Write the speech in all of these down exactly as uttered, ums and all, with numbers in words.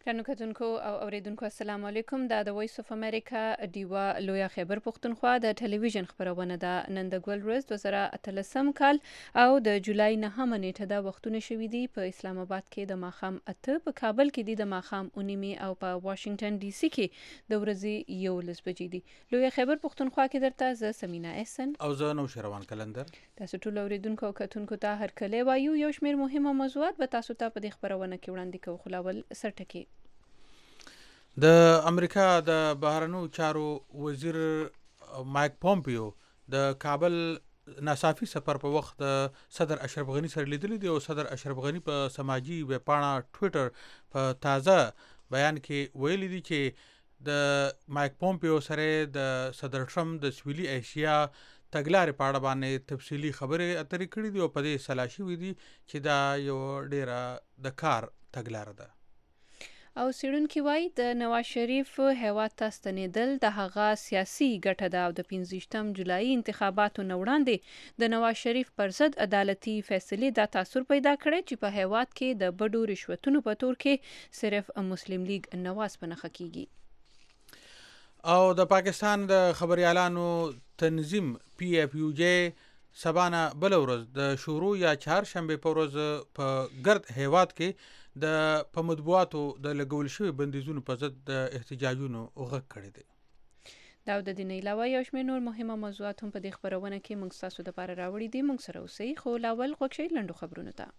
ګرانو کتونکو او اوریدونکو السلام علیکم. دا د وایس اف امریکا ډیوا لویا خیبر پښتونخوا د ټلویزیون خبرونه ده. نن د ګل ورځ دوه زره اتلسم کال او د جولای نهمه نیټه دا وختونه شوي دي. په اسلام آباد کې د ماښام اته، په کابل کې دي د ماښام اونیمې او په واشنگټن ډي سي کې د ورځې یولس بجې دي. لویا خیبر پښتونخوا کې درته زه سمینا احسن او زه نو شروان کلندر. تاسو ټول اوریدونکو او کتونکو ته هر کله وایو. یو شمېر مهمه موضوعات به تاسو ته په دې خبرونه کې وړاندې کوو. خلاول سرټکی د امریکا د بهرنیو چارو وزیر مایک پومپیو د کابل ناصافي سفر په وخت د صدر اشرف غنی سره لیدلی دی او صدر اشرف غنی په سماجی ویبپاڼه ټویټر په تازه بیان کې ویلي دی چې د مایک پومپیو سره د صدر ټرمپ د سویلي ایشیا تګلارې په اړه باندې تفصیلی خبرې اترې کړې دي او په دې سلا شوي دي چې دا یو ډیره د کار تګلاره ده. او سیړونکي وایي د نواز شریف هیواد ته ستنېدل د هغه سیاسي ګټه ده او د پنځویشتم جولای انتخاباتو نه وړاندې د نواز شریف پر ضد عدالتي فیصلې دا تاثر پیدا کړی چې په هیواد کې د بډو رشوتونو په تور کې صرف مسلم لیگ نواز په نښه کیږي. او د پاکستان د خبريالانو تنظیم پی اف یو جی سبانه بل ورځ د شورو یا چهارشنبه په ورځ په ګرد هیواد کې د په مطبوعاتو د لګول شوی بندیزونو په ضد د احتجاجونو غږ کړی دی. دا د دې نه علاوه یو شمېر نور مهمه موضوعات هم په دې خبرونه کې موږ تاسو لپاره راوړي دي. موږ سره اوسئ. خو لاول غوږ شئ لنډو خبرونو ته.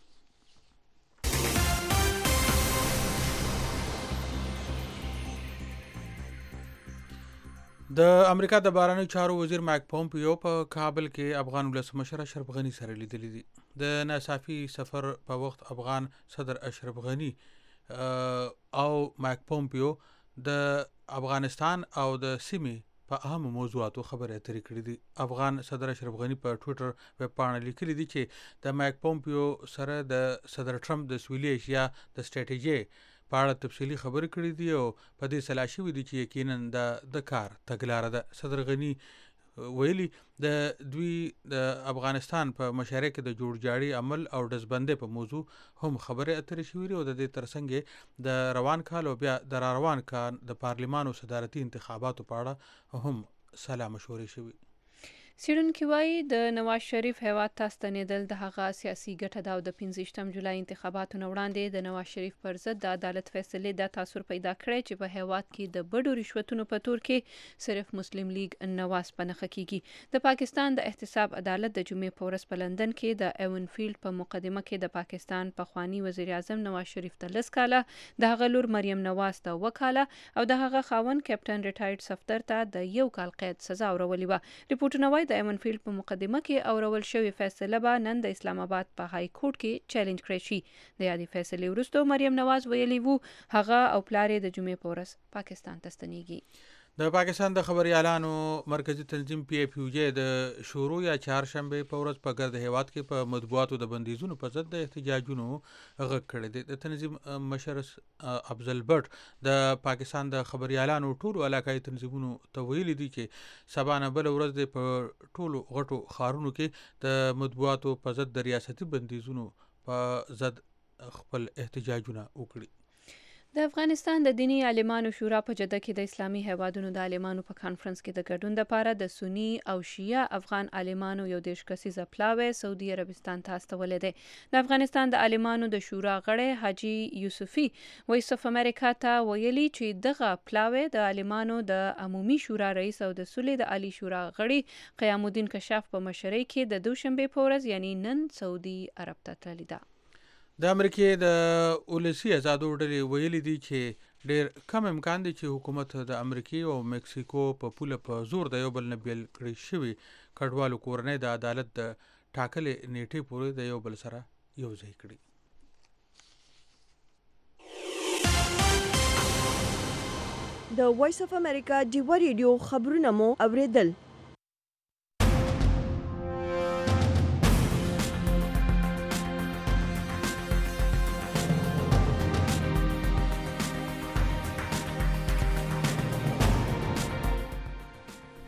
د امریکا د بهرنیو چارو وزیر مایک پومپیو په کابل کې افغان ولسمشر اشرف غنی سره لیدلی دي. د ناصافي سفر په وخت افغان صدر اشرف غنی او مایک پومپیو د افغانستان او د سیمې په اهم موضوعاتو خبرې اترې کړې دي. افغان صدر اشرف غنی په ټویټر ویبپاڼه لیکلي دي چې د مایک پومپیو سره د صدر ټرمپ د سویلي ایشیا د سټریټیجي په اړه تفصیلی خبرې کړې دي او په دې سلا شوي دي چې یقینا د د کار تګلاره ده. صدر غنی ویلي د دوی د افغانستان په مشارع کې د جوړجاړي عمل او دزبندۍ په موضوع هم خبرې اترې شوې او د دې ترڅنګ د روان کال او بیا د روان کال د پارلمان او صدارتي انتخاباتو په اړه هم سلا مشورې شوې. سیړونکي وایي د نواز شریف هیواد ته ستنېدل د هغه سیاسي ګټه ده او د پنځویشتم جولای انتخاباتو نه وړاندې د نواز شریف پر ضد د عدالت فیصلې دا تاثر پیدا کړی چې په هیواد کې د بډو رشوتونو په تور کې صرف مسلم لیگ نواز په نښه کیږي. د پاکستان د احتساب عدالت د جمعې په ورځ په لندن کې د ایون فیلډ په مقدمه کې د پاکستان پخوانی وزیر اعظم نواز شریف ته لس کاله، د هغه لور مریم نواز ته اوه کاله او د هغه خاوند کیپټن ریټایرډ صفدر ته د یو کال قید سزا ورولې وه. ریپورټونه وایي د ایون فیلډ په مقدمه کې اورول شوې فیصله به نن د اسلام آباد په های کورټ کې چیلنج کړی شي. د یادې فیصلې وروسته مریم نواز ویلي وو هغه او پلار یې د جمعې په ورځ پاکستان ته ستنېږي. د پاکستان د خبريالانو مرکزی تنظیم پی اف یو جی د شورو یا چهارشنبه په ورځ په ګرد هیواد کې په مطبوعاتو د بندیزونو په ضد د احتجاجونو غږ کړی دی. د تنظیم مشر افضل بټ د پاکستان د خبريالانو ټولو علاقايي تنظیمونو ته ویلي دي چې سبانه بل ورځ د په ټولو غټو ښارونو کې د مطبوعاتو په ضد د ریاستي بندیزونو په ضد خپل احتجاجونه وکړي. د افغانستان د دینی عالمانو شورا په جده کې د اسلامي هیوادونو د عالمانو په کانفرنس کې د ګډون لپاره د سنی او شیعه افغان عالمانو یو دېرش کسیزه پلاوی سعودي عربستان ته استولی دی. د افغانستان د عالمانو د شورا غړی حاجي یوسفي وایس اف امریکا ته ویلي چې دغه پلاوی د عالمانو د عمومي شورا رئیس او د صلح د عالی شورا غړي قیام الدین کشاف په مشرۍ کې د دوشنبه په ورځ یعنی نن سعودي عرب ته تللی ده. د امریکې د ولسی آزادو ډلې ویلي دي چې ډېر کم امکان دی چې حکومت د امریکې او مکسیکو په پوله په زور د یو بل نه بیل کړی شوي کډوالو کورنۍ د عدالت د ټاکلې نیټې پورې د یو بل سره یو ځای کړي. د وایس اف امریکا ډیوا ریډیو خبرونه مو اوریدل.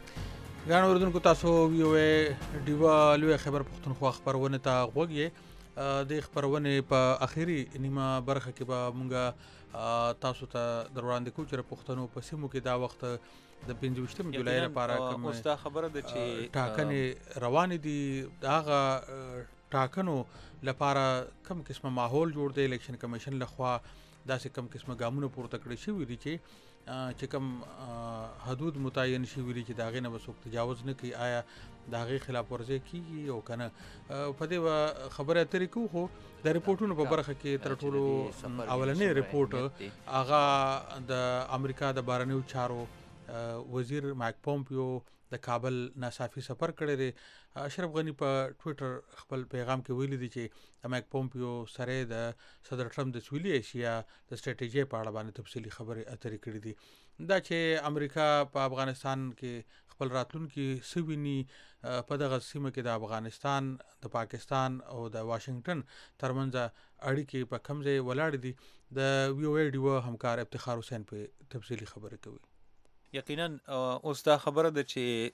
ګرانو اوریدونکو تاسو وی او ای ډیوا لوی خبر پښتونخوا خبرونه ته غوږی د خبرونې په اخیری نیمه برخه کې به مونږه تاسو ته در وړاندې کوو چې پښتنو په سیمو کې دا وخت د پنځه ویشتم جولای لپاره کوم اوس دا خبره ده چې ټاکنې روانې دي. هغه ټاکنو لپاره کوم قسمه ماحول جوړ دی؟ الیکشن کمیشن لخوا داسې کوم قسمه ګامونه پورته کړي شوي دي چې چې کوم حدود متعین شوي دي چې د هغې نه به څوک تجاوز نه کوي؟ آیا د هغې خلاف ورزي کیږي او که نه؟ په دې به خبرې اترې کوو. خو د ریپورټونو په برخه کې تر ټولو اولنی ریپورټ هغه د امریکا د بهرنیو چارو وزیر مایک پومپیو د کابل ناڅاپي سفر کړی دی. اشرف غني په ټویټر خپل پیغام کې ویلي دي چې مایک پومپیو سره د صدر ټرمپ د سویلي ایشیا د سټریټیجۍ په اړه باندې تفصیلي خبرې اترې کړې دي. دا چې امریکا په افغانستان کې خپل راتلونکي څه ویني، په دغه سیمه کې د افغانستان د پاکستان او د واشنگټن ترمنځ اړیکې په کوم ځای ولاړې دي، د وی او ای ډیو همکار افتخار حسین په تفصیلي خبرې کوي. یقینا اوس دا خبره ده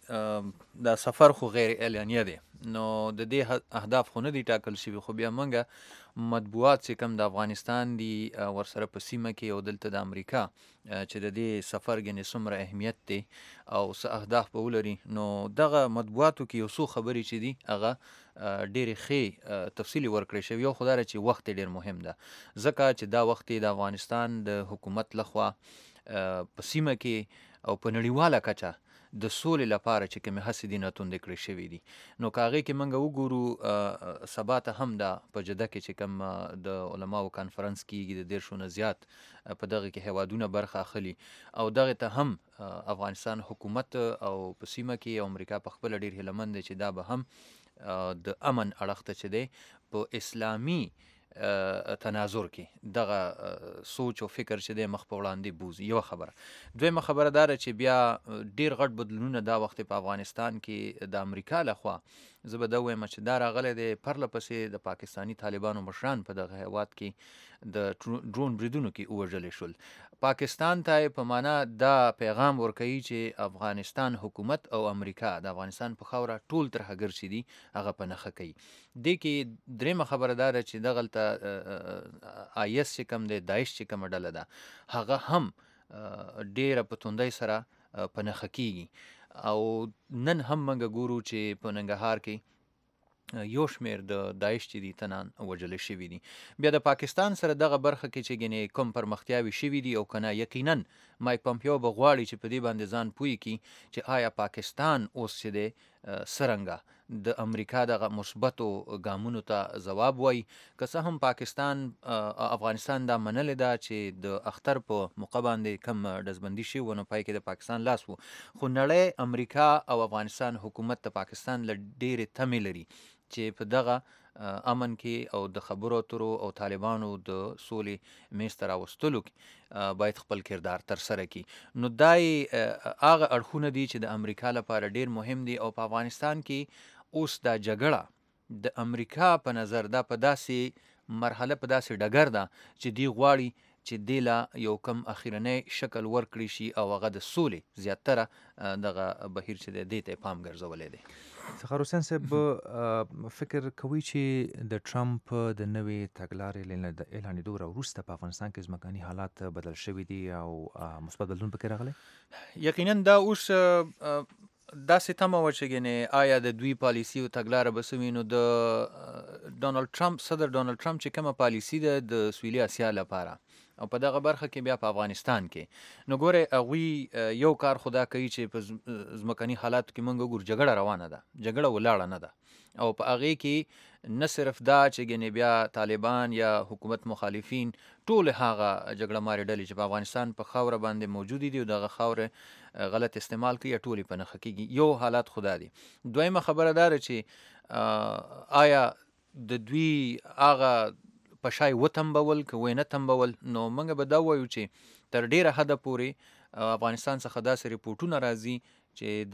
چې دا سفر خو غیر اعلانیه دی، نو د دې اهداف خو نه دي ټاکل شوي، خو بیا موږ مطبوعات چې کوم د افغانستان دي ورسره په سیمه کې او دلته د امریکا چې د دې سفر ګنې څومره اهمیت دی او څه اهداف به ولري، نو دغه مطبوعاتو کې یو څو خبرې چې دي هغه ډېرې ښې تفصیلي ورکړې شوي. یو خو دا چې وخت ډېر مهم ده، ځکه چې دا وخت د افغانستان د حکومت لخوا په سیمه کې او په نړیواله کچه د سولې لپاره چې کومې هڅې دي نتوندې کړې شوي دي. نو که هغې کې موږ وګورو سبا ته هم دا په جده کې چې کوم د علماو کانفرنس کېږي، د دېرشو نه زیات په دغه کې هیوادونه برخه اخلي او دغې ته هم افغانستان حکومت او په سیمه کې امریکا په خپله ډېر هیله مند دی چې دا به هم د امن اړخ ته چې دی په اسلامي تناظر کې دغه سوچ او فکر چې دی مخ په وړاندې بوزي. یوه خبره. دویمه خبره دا ده چې بیا ډیر غټ بدلونونه دا وخت په افغانستان کې د امریکا لخوا، زه به دا ووایم چې دا راغلی دی پرله پسې د پاکستاني طالبانو مشران په دغه هیواد کې د ډرون بریدونو کې ووژلې شول. پاکستان ته په معنا دا پیغام ورکوي چې افغانستان حکومت او امریکا د افغانستان په خاوره ټول ترهګر چې دي هغه په نښه کوي. دې کې درېیمه خبره دا ده چې دغلته آی اس چې کوم دی، داعش چې کومه ډله ده، هغه هم ډېره په توندۍ سره په نښه کېږي او نن هم موږ ګورو چې په ننګرهار کې یو شمېر د داعش چې دي تنان وژلې شوي دي. بیا د پاکستان سره دغه برخه کې چې ګنې کوم پرمختیاوې شوي دي او که نه، یقینا مایک پمپیو به غواړي چې په دې باندې ځان پوه کړي چې آیا پاکستان اوس چې دی څرنګه د امریکا دغه مثبتو ګامونو ته ځواب وایي. که څه هم پاکستان افغانستان دا منلې ده چې د اختر په موقع باندې کم ډزبندي شوي و، نو پای کې د پاکستان لاس و، خو نړۍ امریکا او افغانستان حکومت د پاکستان له ډېرې تمې لري چې په دغه امن کې او د خبرو اترو او طالبانو د سولې میز ته راوستلو کې باید خپل کردار ترسره کړي. نو دا یې هغه اړخونه دي چې د امریکا لپاره ډېر مهم دي او په افغانستان کې اوس دا جګړه د امریکا په نظر دا په داسې مرحله په داسې ډګر ده چې دی غواړي چې دې لا یو کم اخیرنی شکل ورکړي شي او هغه د سولې زیاتره دغه بهیر چې دی دې ته پام ګرځولی دی. افتخار حسین صاحب، فکر کوي چې د ټرمپ د نوې تګلارې د اعلانېدو وروسته په افغانستان کې ځمکني حالات بدل شوي دي او مثبت بدلون پکې راغلی؟ یقینا دا اوس داسې تمه وه چې ګنې آیا د دوی پالیسي او تګلاره به څه وي. نو د ډونالډ ټرمپ صدر ډونالډ ټرمپ چې کومه پالیسي ده د سویلي اسیا لپاره او په دغه برخه کې بیا په افغانستان کې، نو ګورئ هغوی یو کار خدا کوي چې په ځمکني حالاتو کې موږ وګورو جګړه روانه ده، جګړه ولاړه نه ده او په هغې کې نه صرف دا چې ګنې بیا طالبان یا حکومت مخالفین ټول هغه جګړه مارې ډلې چې په افغانستان په خاوره باندې موجودې دي او دغه خاوره غلط استعمال کوي یا ټولې په نښه کېږي. یو حالات خدا دی. دویمه خبره دا ده چې آیا د دوی هغه په شای وتنبول که وی نه تنبول، نو موږ به دا وایو چې تر ډېره حده پورې افغانستان څخه داسې ریپورټونه راځي چې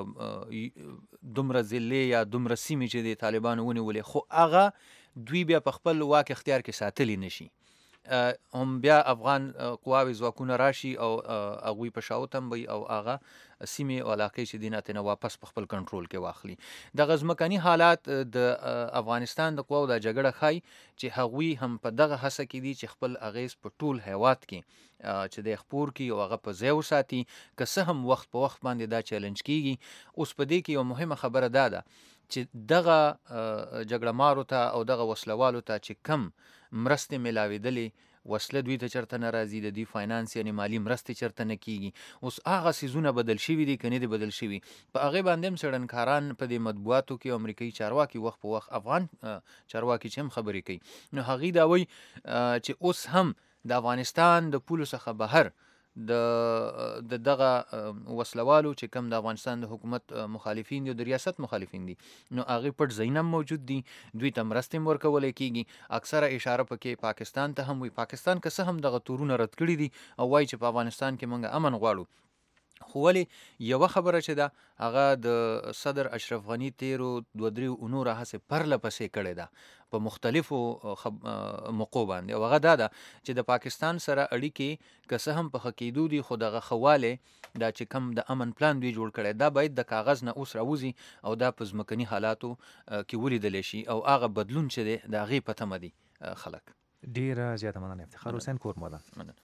د دومره ضلعې یا دومره سیمې چې د طالبانو ونیولې خو هغه دوی بیا په خپل واک اختیار کې ساتلی نشي، هم بیا افغان قواوې ځواکونه راشي او هغوی په شا وتنبوي او هغه سیمې او علاقې چې دینه ته واپس په خپل کنټرول کې واخلي. د غزمکانی حالات د افغانستان د قواو د جګړه خای چې هغوی هم په دغه هڅه کې دي چې خپل اغیز په ټول هیواد کې چې د خپور کې او هغه په ځای وساتي، که څه هم وخت په وخت باندې دا چیلنج کیږي. اوس په دې کې یو مهمه خبره دا ده چې دغه جګړه مارو ته او دغه وسلوالو ته چې کم مرستې ملاوېدلې، وسله دوی ته چرته نه راځي، د دوی فاینانس یعنی مالی مرستې چرته نه کیږي. اوس هغه څیزونه بدل شوي دي که نه دي بدل شوي. په هغې باندې هم څېړنکاران په دې مطبوعاتو کې امریکایي چارواکي وخت په وخت افغان چارواکي چې هم خبرې کوي، نو هغوی دا وایي چې اوس هم د افغانستان د پولو څخه بهر د د دغه وسلوالو چې کم د افغانستان د حکومت مخالفین دي او د ریاست مخالفین دي، نو هغې پټ ځایونه موجود دي، دوی ته مرستې هم ورکولی کېږي. اکثره اشاره پکې پاکستان ته هم وي. پاکستان که څه هم دغه تورونه رد کړي دي او وایي چې په افغانستان کې موږ امن غواړو، خو ولې یوه خبره چې ده هغه د صدر اشرف غني تیرو دوه درې اونو راهسې پرله پسې کړې ده په مختلفو موقعو باندې، او هغه دا ده چې د پاکستان سره اړیکې که څه هم په ښه کېدو دي، خو دغه ښه والی دا چې کم د امن پلان دوی جوړ کړی دا باید د کاغذ نه اوس راوځي او دا په ځمکني حالاتو کې ولیدلی شي او هغه بدلون چې دی د هغې په تمه دي خلک. ډېره زیاته مننه افتخار حسین کورماده. مننه.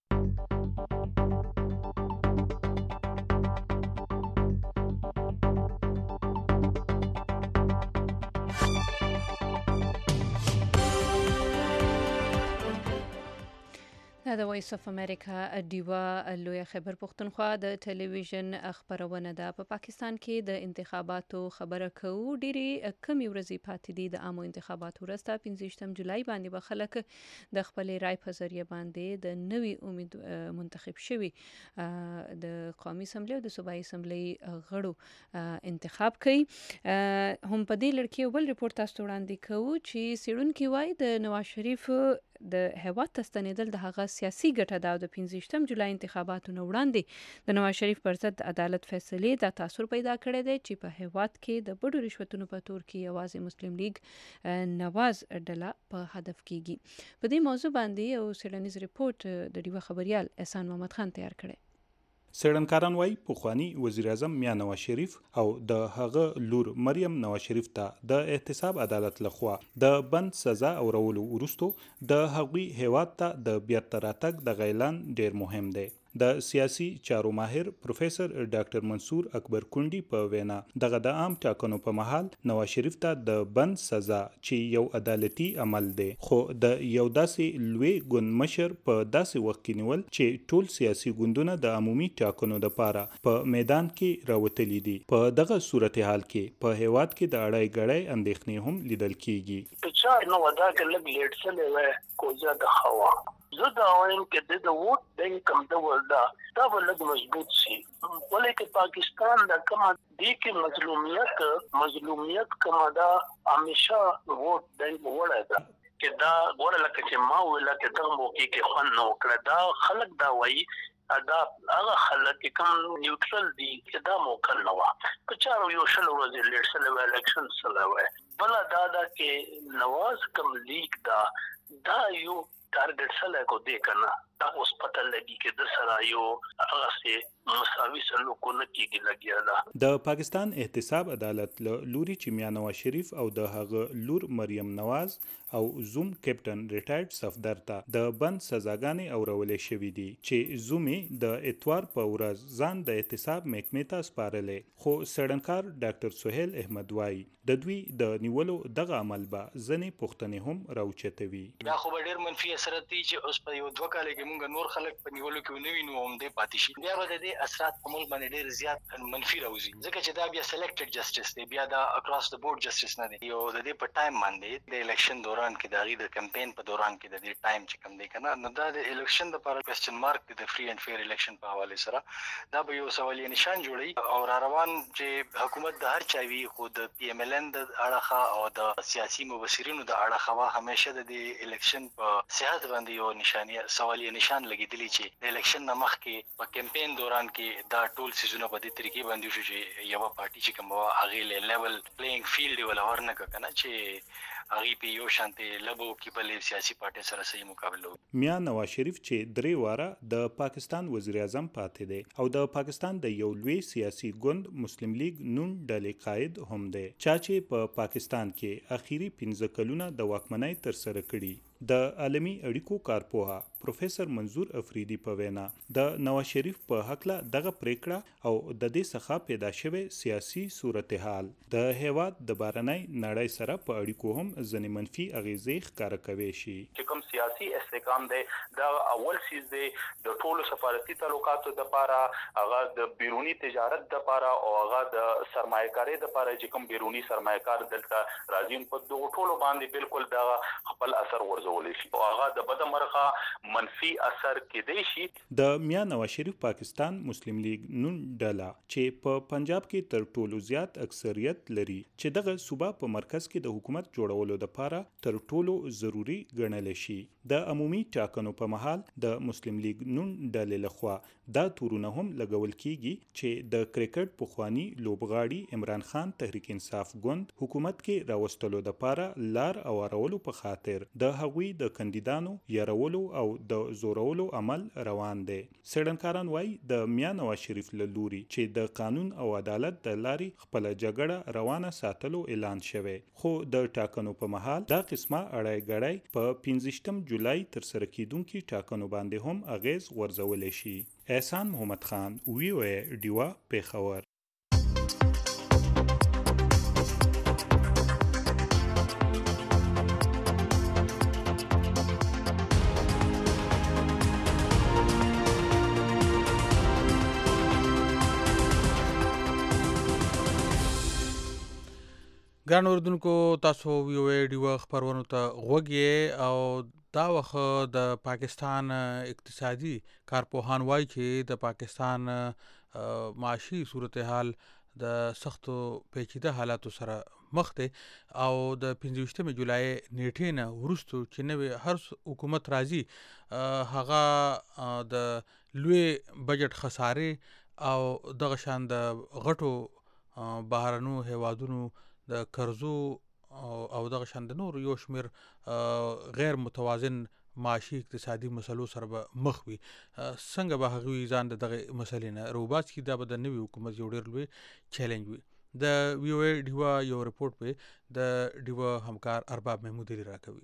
دا د وایس اف امریکا ډیوا لویه خیبر پښتونخوا د ټلویزیون خبرونه ده. په پاکستان کې د انتخاباتو خبره کوو. ډېرې کمې ورځې پاتې دي د عامو انتخاباتو وروسته. پنځه جولای باندې به خلک د خپلې رای په ذریعه باندې د نوي امید منتخب شوي د قومي اسمبلۍ او د صوبایي اسمبلۍ غړو انتخاب کوي. هم په دې لړ کې بل ریپورت تاسو وړاندې کوو چې څېړونکي وایي د نواز شریف د هیواد ته ستنېدل د هغه سیاسي ګټه ده او د پنځه جولای انتخاباتو نه وړاندې د نواز شریف پر ضد عدالت فیصلې دا تاثر پیدا کړی دی چې په هیواد کې د بډو رشوتونو په تور کې یوازې مسلم لیگ نواز ډله په هدف کیږي. په دې موضوع باندې یو څېړنیز ریپورت د ډیوا خبریال احسان محمد خان تیار کړی. څېړنکاران وایي پخوانی وزیر اعظم میا نواز شریف او د هغه لور مریم نواز شریف ته د احتساب عدالت لخوا د بند سزا اورولو وروسته د هغوی هیواد ته د بیرته راتګ د اعلان ډیر مهم دی. د سیاسي چارو ماهر پروفیسور ډاکټر منصور اکبر کونډي په وینا دغه د عام ټاکنو په مهال نواز شریف ته د بند سزا چې یو عدالتي عمل دی، خو د یو داسې لوی ګوند مشر په داسې وخت کې نیول چې ټول سیاسي ګوندونه د عمومي ټاکنو لپاره په میدان کې راوتلي دي. په دغه صورتحال کې په هیواد کې د اړای ګړای اندېښنې هم لیدل کیږي. په چار نو ودا کې لګ لیټ سره وای کوزه د هوا زه دا وایم چې د ووټ بینک کم د ولدا دا ولګ مضبوط شي، ولکه پاکستان د کوم دی کې مظلومیت مظلومیت کومه دا همیشه ووټ بینک وړه ده چې دا ګوره لکه چې ما ویل چې دا موقع کې خون نو کړ دا خلک دا وایي دا هغه خلک کوم نیوټرل دي چې دا موقع نه و په چارو یو شل ورځې لیټ سره الیکشن سره وای بل دا دا کې نواز کوم لیک دا دا یو ټارګټ سره کو دی کنه دا اوس پته لګي چې د سره یو هغه سي مساوي سلوک نه کیږي لګیا ده. د پاکستان احتساب عدالت له لوري چې میا نواز شریف او د هغه لور مریم نواز او زوم کیپټن ریټایرډ صفدر ته د بند سزاګانې اورولې شوې دي چې زومې د اتوار په ورځ ځان د احتساب محکمې ته سپارلې، خو څېړنکار ډاکټر سهیل احمد وایي د دوی د نیولو دغه عمل به ځینې پوښتنې هم راوچتوي. دا خو به ډېر منفي اثرات دي چې اوس په یو دوه کال کې موږ نور خلک په نیولو کې نه وینو هم دې پاتې شي. بیا به د دې اثرات په ملک باندې ډېر زیات منفي راوځي ځکه چې دا بیا سلیکټډ جسټس دی، بیا دا اکراس د بورډ جسټس نه دی. یو د دې په ټایم باندې د الیکشن دوران کې د هغې د کمپین په دوران کې د دې ټایم چې کوم دی که نه نو دا د الیکشن دپاره کوېسچن مارک دی د فري اینډ فیر الیکشن په حوالې سره دا به یو سوالیه نشان جوړوي او را روان چې حکومت د هر چا وي خو د پی ایم ال ان د اړخه او د سیاسي مبصرینو د اړخه همیشه د دې الیکشن په صحت باندې یو نشانیه سوالیه نشان لګیدلی چې د الیکشن نه مخکې په کمپین دوران کې دا ټول سيزونه په دې طریقې باندې شو چې یو پارټي چې کوم هغه له لیول پلیینګ فیلډ ولا ورنه کنه چې هغه په یو شانتي لبو کې بلې سیاسي پارټي سره صحیح مقابله وکړي. میاں نواز شریف چې درې واره د پاکستان وزیر اعظم پاتې دی او د پاکستان د یو لوی سیاسي ګوند مسلم لیگ نون ډلې قائد هم دی چا چې په پا پاکستان کې اخیری پنځه کلونه د واکمنۍ تر سره کړي. د عالمی اړیکو کارپوها پروفیسور منظور افریدي په وینا د نواز شریف په حق له دغه پریکړه او د دې څخه پیدا شوی سیاسي صورتحال د هیواد د بارنۍ نړۍ سره په اړیکو هم ځنې منفي اغیزې ښکاره کوي شي. چې کوم سیاسي استحکام دی دا اول سیز دی د ټولو سفارتي تعلقاتو د لپاره، هغه د بیرونی تجارت د لپاره او هغه د سرمایه‌کاري د لپاره چې کوم بیرونی سرمایه‌کار دلته راځي په دغه ټولو باندې بالکل دا خپل اثر ورزول شي او هغه د بده مرغه منفي اثر کېدای شي. د میاں نواز شریف پاکستان مسلم لیگ نون ډله چې په پنجاب کې تر ټولو زیات اکثریت لري چې دغه صوبه په مرکز کې د حکومت جوړولو لپاره تر ټولو ضروری ګڼل شي. د عمومي ټاکنو په مهال د مسلم لیگ نون ډلې لخوا دا تورونه هم لګول کیږي چې د کرکټ پخوانی لوبغاړي عمران خان تحریک انصاف ګوند حکومت کې راوستلو لپاره لار اوارولو په خاطر د هغوی د کاندیدانو یارولو او د زورولو عمل روان دی. څېړنکاران وایي د میاں نواز شریف له لوري چې د قانون او عدالت د لارې خپله جګړه روانه ساتلو اعلان شوی، خو د ټاکنو په مهال دا قسمه اړای ګړای په پنځویشتم جولای تر سره کیدونکي ټاکنو باندې هم اغیز غورځولی شي. احسان محمد خان، وی او ای ډیوا، پیښور. ګران اوردونکو، تاسو وی او ای ډیوا خبرونو ته غوږ یې او دا وخت د پاکستان اقتصادي کارپوهان وایي چې د پاکستان معاشي صورتحال د سختو پیچیده حالاتو سره مخ دی او د پنځویشتمې جولای نیټې نه وروستو چې نوې هر حکومت راځي هغه د لوی بجټ خسارې او دغه شان د غټو بهرنو هیوادونو د قرضو او دغه شان د نور یو شمیر غیر متوازن معاشي اقتصادي مسلو سره به مخ وي. څنګه به هغوی ځان د دغه مسلې نه روباس کړي، دا به د نوي حکومت یو ډېر لوی چیلنج وي. د وی او ای ډیوا یو رپورټ په د ډیوا همکار ارباب محمود علی راکوي.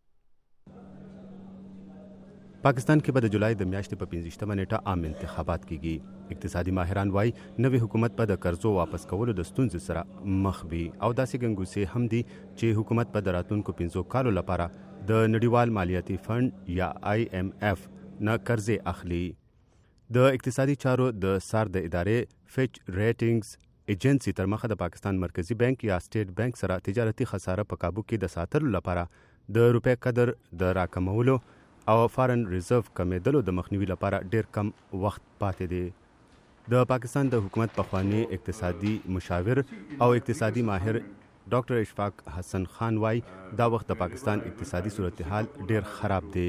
پاکستان کې به د جولای د میاشتې په پنځویشتمه نیټه عام انتخابات کیږي. اقتصادي ماهران وایي نوې حکومت به د قرضو واپس کولو د ستونزې سره مخ وي او داسې ګنګوسې هم دي چې حکومت به د راتلونکو پنځو کالو لپاره د نړیوال مالیاتي فنډ یا آی ایم ایف نه قرضې اخلي. د اقتصادي چارو د سار د ادارې فچ ریټینګز ایجنسی تر مخه د پاکستان مرکزی بانک یا سټیټ بانک سره تجارتي خساره په کابو کې د ساتلو لپاره د روپی قدر د راکمولو او فارن ریزرو کمیدلو د مخنیوي لپاره ډیر کم وخت پاتې دی. د پاکستان د حکومت پخوانی اقتصادي مشاور او اقتصادي ماهر ډاکټر اشفاق حسن خان وای دا وخت د پاکستان اقتصادي صورتحال ډیر خراب دی.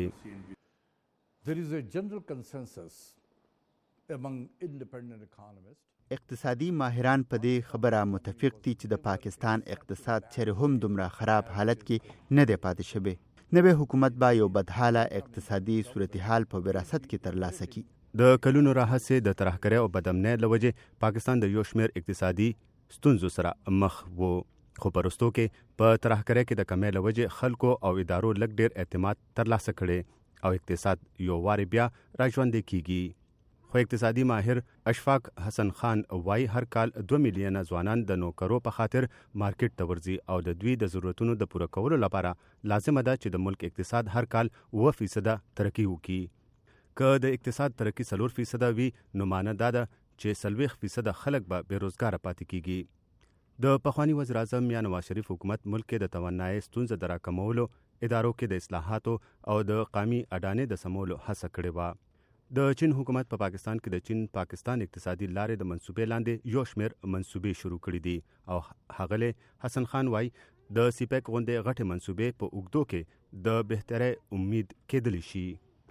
There is a general consensus among independent economists. اقتصادي ماهران په دې خبره متفق دي چې د پاکستان اقتصاد چیرې هم دومره خراب حالت کې نه دی پاتې شوی. نوې حکومت به یو بدحاله اقتصادي صورتحال په وراثت کې ترلاسه کړي. د کلونو راهیسې د ترهګرۍ او بدامنۍ له وجې پاکستان د یو شمېر اقتصادي ستونزو سره مخ و، خو په وروستو کې په ترهګرۍ کې د کمۍ له وجې خلکو او ادارو لږ ډېر اعتماد ترلاسه کړي او اقتصاد یو وارې بیا راژوندی کیږي. خو اقتصادي ماهر اشفاق حسن خان وایي هر کال دوه میلیونه ځوانان د نوکرو په خاطر مارکیټ ته ورځي او د دوی د ضرورتونو د پوره کولو لپاره لازمه ده چې د ملک اقتصاد هر کال اوه فیصده ترقي وکړي. که د اقتصاد ترقي څلور فیصده وي نو معنی دا ده چې څلوېښت فیصده خلک به بېروزګاره پاتې کیږي. د پخواني وزیر اعظم میاں نواز شریف حکومت ملک کې د توانایي ستونزه د راکمولو، ادارو کې د اصلاحاتو او د قومي اډانې د سمولو هڅه کړې وه. د چین حکومت په پا پاکستان کې د چین پاکستان اقتصادي لارې د منصوبې لاندې یو شمېر منصوبې شروع کړي دي او ښاغلی حسن خان وایي د سیپیک غوندې غټې منصوبې په اوږدو کې د بهترۍ امید کېدلی شي.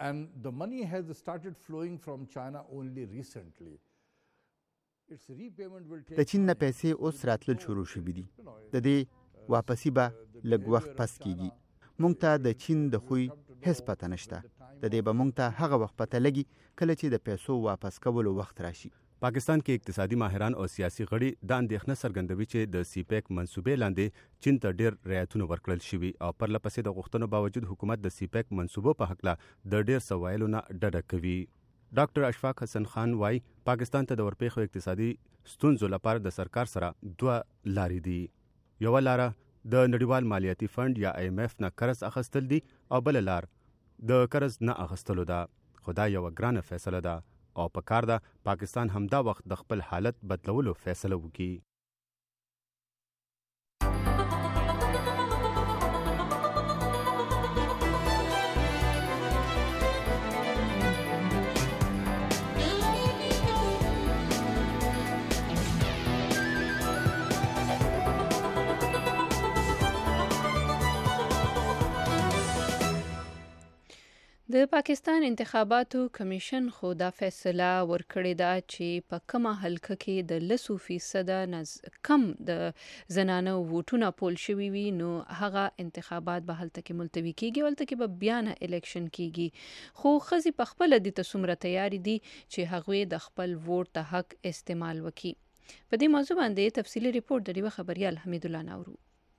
And the money has started flowing from China only recently. Its repayment will take د چین نه پیسې اوس راتلل شروع شوي دي. د دې واپسی به لږ وخت پس کیږي. مونږ ته د چین د خوی هیڅ پته نشته. د دې به مونږ ته هغه وخت پته لګي کله چې د پیسو واپس کولو وخت راشي. پاکستان کې اقتصادي ماهران او سیاسي غړي دا اندېښنه څرګندوي چې د سی پیک منصوبې لاندې چین ته ډېر رعایتونه ورکړل شوي او پرلپسې د غوښتنو باوجود حکومت د سی پیک منصوبو په هکله د ډېر څه ویلو نه ډډه کوي. ډاکټر اشفاق حسن خان وایي پاکستان ته د ورپېښو اقتصادي ستونزو لپاره د سرکار سره دوه لارې دي. یوه لاره د نړیوال مالیاتي فند یا آی ایم ایف نه قرض اخیستل دي او بله لار د قرض نه اخیستلو ده. خو دا یوه ګرانه فیصله ده او په کار ده پاکستان همدا وخت د خپل حالت بدلولو فیصله وکړي. د پاکستان انتخاباتو کمیشن خو دا فیصله ورکړې ده چې په کومه حلقه کې د لسو فیصده کم د زنانه ووټونه پول شوي وي نو هغه انتخابات به هلته کې ملتوي کیږي، هلته کې به بیا نه الیکشن کیږي. خو ښځې په خپله دې ته څومره تیارې دي چې هغوی د خپل ووټ د حق استعمال وکړي. په دې موضوع باندې تفصیلي ریپورټ د ډیوه خبریال حمید الله ناورو.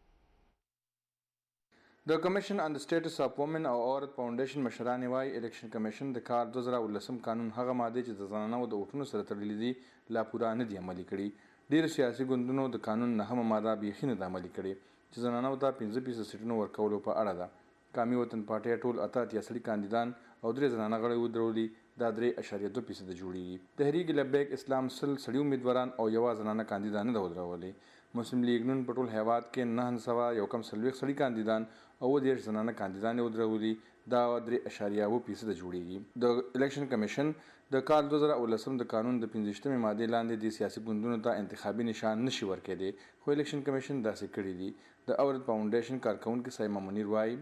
د کمیشن آن د سټیټس اف وومن او عورت فاونډیشن مشرانې وایي الیکشن کمیشن د کال دوه زره اوولسم قانون هغه مادې چې د زنانو د ووټونو سره تړلې دي لا پوره نه دي عملي کړي. ډېرو سیاسي ګوندونو د قانون نهمه ماده بیخي نه ده عملي کړې چې زنانو ته پنځه فیصد سیټونو ورکولو په اړه ده. قومي وطن پارټۍ ټول اته اتیا سړي کاندیدان او درې زنانه غړي ودرولي، دا درې اشاریه دوه فیصده جوړیږي. تحریک لبیک اسلام سل سړي امیدواران او یوه زنانه کاندیدان نه ده ودرولې. مسلم لیگ نون په ټول هیواد کې نهه سوه یو کم څلوېښت سړي کاندیدان او دېرش زنانه کاندیدانې ودرولي، دا درې اشاریه اوه فیصده جوړیږي. د الیکشن کمیشن د کال دوه زره اوولسم د قانون د پنځویشتمې مادې لاندې د سیاسي ګوندونو ته انتخابي نشان نشي ورکېدی، خو الیکشن کمیشن داسې کړي دي. د عورت فاونډیشن کارکونکي سایمه منیر وایي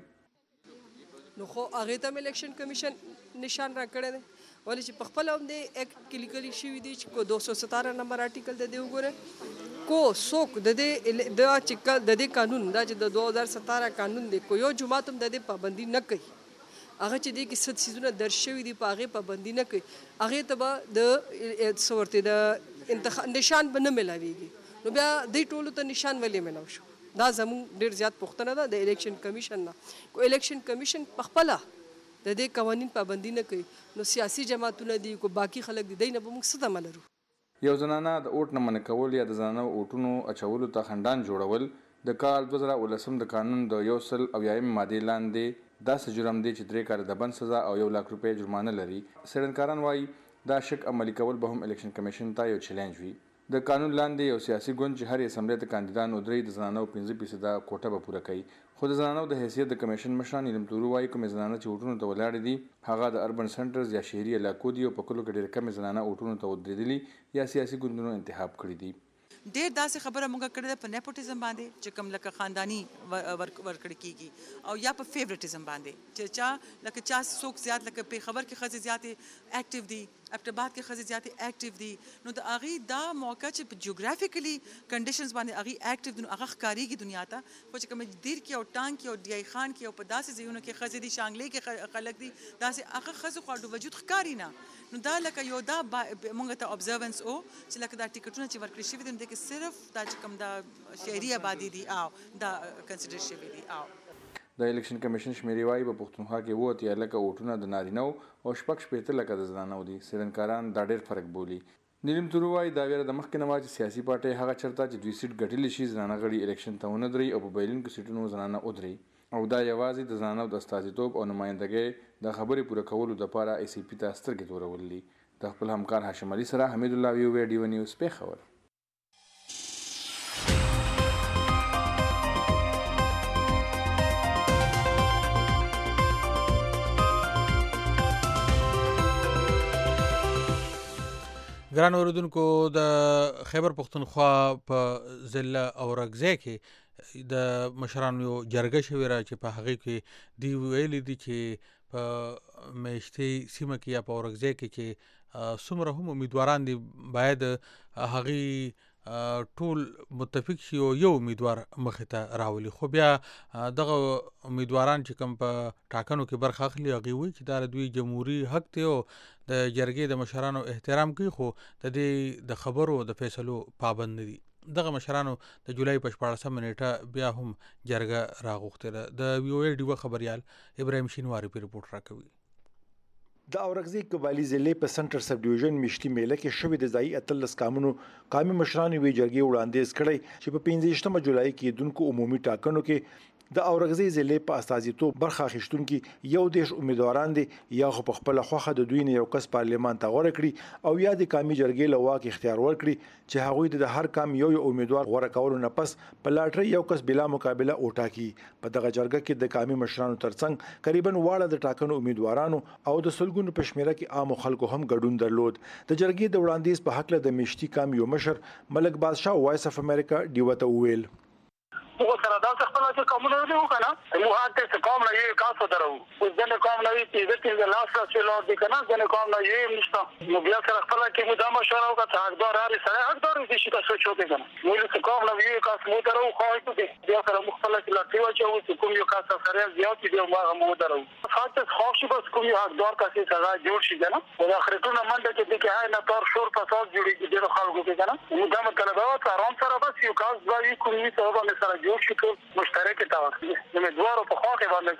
نو خو هغې ته هم الیکشن کمیشن نشان راکړی دی، ولې چې په خپله هم د ایکټ کې لیکلي شوي دي چې کو دو سو ستاره نمبر آرټیکل د دې وګورئ کو څوک د دې دا چې د دې قانون دا چې د دوه هزار ستاره قانون دی کو یو جماعت هم د دې پابندي نه کوي، هغه چې دې کې څه څیزونه درج شوي دي په هغې پابندي نه کوي، هغې ته به د څه ورته د انتخاب نشان به نه میلاویږي. نو بیا دوی ټولو ته نشان ولې میلاو شو؟ دا زموږ ډېر زیات پوښتنه ده د الیکشن کمیشن نه. کو الیکشن کمیشن په خپله د دې قوانین پابندي نه کوي نو سیاسي جماعتونه دي کو باقي خلک دي دی نه به موږ څه تمه لرو؟ یو زنانه د اوټ نه منع کول یا د زنانه اوټونو اچولو ته خنډان جوړول د کال دوه زره اوولسم د قانون د یو سل اویایم مادې لاندې داسې جرم دی چې درې کاله د بند سزا او یو لاک روپۍ جرمانه لري. څېړنکاران وایي دا شک عملي کول به هم الیکشن کمیشن ته یو چیلنج وي. د قانون لاندې یو سیاسي ګوند چې هر اسمبلی ته کاندیدان ودرېږي د زنانو پنځه فیصده کوټه به پوره کوي، خو د زنانو د حیثیت د کمیشن مشران نیلم تورو وایي کومې زنانه چې ووټونو ته ولاړې دي هغه د اربن سنټرز یا شهري علاقو دي او په کلو کې ډېرې کمې زنانه ووټونو ته ودرېدلي یا سیاسي ګوندونو انتخاب کړي دي. ډېر داسې خبره موږ کړې ده په نیپوټیزم باندې چې کوم لکه خانداني ورکړی کیږي او یا په فیوریټیزم باندې چې چا لکه چا څوک زیات لکه په خبر کې ښځې زیاتې اکټیو دي، ابټاباد کې ښځې زیاتې اکټیو دي، نو د هغې دا موقع چې په جیوګرافیکلی کنډیشنز باندې هغې اکټیو دي نو هغه ښکارېږي دنیا ته. خو چې کوم دیر کې او ټانګ کې او ډی آی خان کې او په داسې ځایونو کې ښځې دي، شانګلې کې خلک دي، داسې هغه ښځو خواډو وجود ښکاري نه. نو دا لکه یو دا موږ ته ابزرونس او چې لکه دا ټیکټونه چې ورکړي شوي دي نو دې کې صرف دا چې کوم دا شهري آبادي دي او دا کنسیډر شوي دي. او د الیکشن کمیشن شمیرې وایي په پښتونخوا کې اووه اتیا لکه ووټونه د نارینهو او شپږ شپېته لکه د زنانو دي. څېړنکاران دا ډېر فرق بولي. نیلم تورو وایي دا ویره د مخکې نه وه چې سیاسي پارټۍ هغه چېرته چې دوی سیټ ګټلی شي زنانه غړي الیکشن ته ونه درېږي او په بایلونکو سیټونو زنانه ودرېږي او دا یوازې د زنانو د استازیتوب او نمایندګۍ د خبرې پوره کولو دپاره ای سی پي ته سترګې تورول دي. د خپل همکار هاشم علي سره حمید الله ویو ډیو نیوز پېښور. ګران اوریدونکو، د خیبر پښتونخوا په ضلع اورګزۍ کې د مشرانو یو جرګه شوې را چې په هغې کې دوی ویلي دي چې په میشتې سیمه کې یا په اورکزۍ کې چې څومره هم امیدواران دي باید هغې ټول متفق شي او یو امیدوار مخې ته راولي. خو بیا دغه امیدواران چې کوم په ټاکنو کې برخه اخلي هغوی وایي چې دا د دوی جمهوري حق دی او د جرګې د مشرانو احترام کوي، خو د دې د خبرو د فیصلو پابند نه دي. دغه مشرانو د جولای په شپاړسمه نیټه بیا هم جرګه راغوښتې ده. د وی او ای ډیوه خبریال ابراهیم شینواري په رپورټ راکوي. د اورکزۍ قبایلي ضلع په سنټر سب ډیویژن میشتي میله کې شوې د ځایي اتلس کامونو قومي مشرانو یوې جرګې وړاندیز کړی چې په پنځه جولای کېدونکو عمومي ټاکنو کې د اورکزۍ ضلع په استازیتوب برخه اخیستونکي یو دېرش امیدواران دي یا خو په خپله خوښه د دوی نه یو کس پارلمان ته غوره کړي او یا د قومي جرګې له واک اختیار ورکړي چې هغوی د هر قوم یو یو امیدوار غوره کولو نه پس په لاټرۍ یو کس بلا مقابله وټاکي. په دغه جرګه کې د قومي مشرانو ترڅنګ قریبا واړه د ټاکنو امیدوارانو او د سلګونو په شمېره کې عامو خلکو هم ګډون درلود. د جرګې د وړاندیز په هکله د میشتي قوم یو مشر ملک بادشاه وایس اف امریکا ډیوه ته وویل वो सर दास खपला जो कमुन ने हो kana मुहात से कम ना ये का सदर हो उस दिन कम ना ये चीज के लास्ट से लो दिखना जने कम ना ये निष्ठा मुबिया सर खपला के मुदाम मशवरा का हकदार आ सर हकदार की शिका सोच होते kana मुझे से कम ना ये का मुदर हो खो तो दिया सर मुख्तला की लाठी वा जो कुम यो का सर दिया कि दिया मा मुदर हो खास खास बस कुम यो हकदार का से सजा जोड़ शी kana और आखिरतों ना मंडे के दिखे है ना तौर शोर फसाद जुड़ी की जो खालगो के kana मुदाम तलबा आराम सर बस यो का बाई कुम यो तो में सर مشترک توقع امیدوارو په خوا کې باندې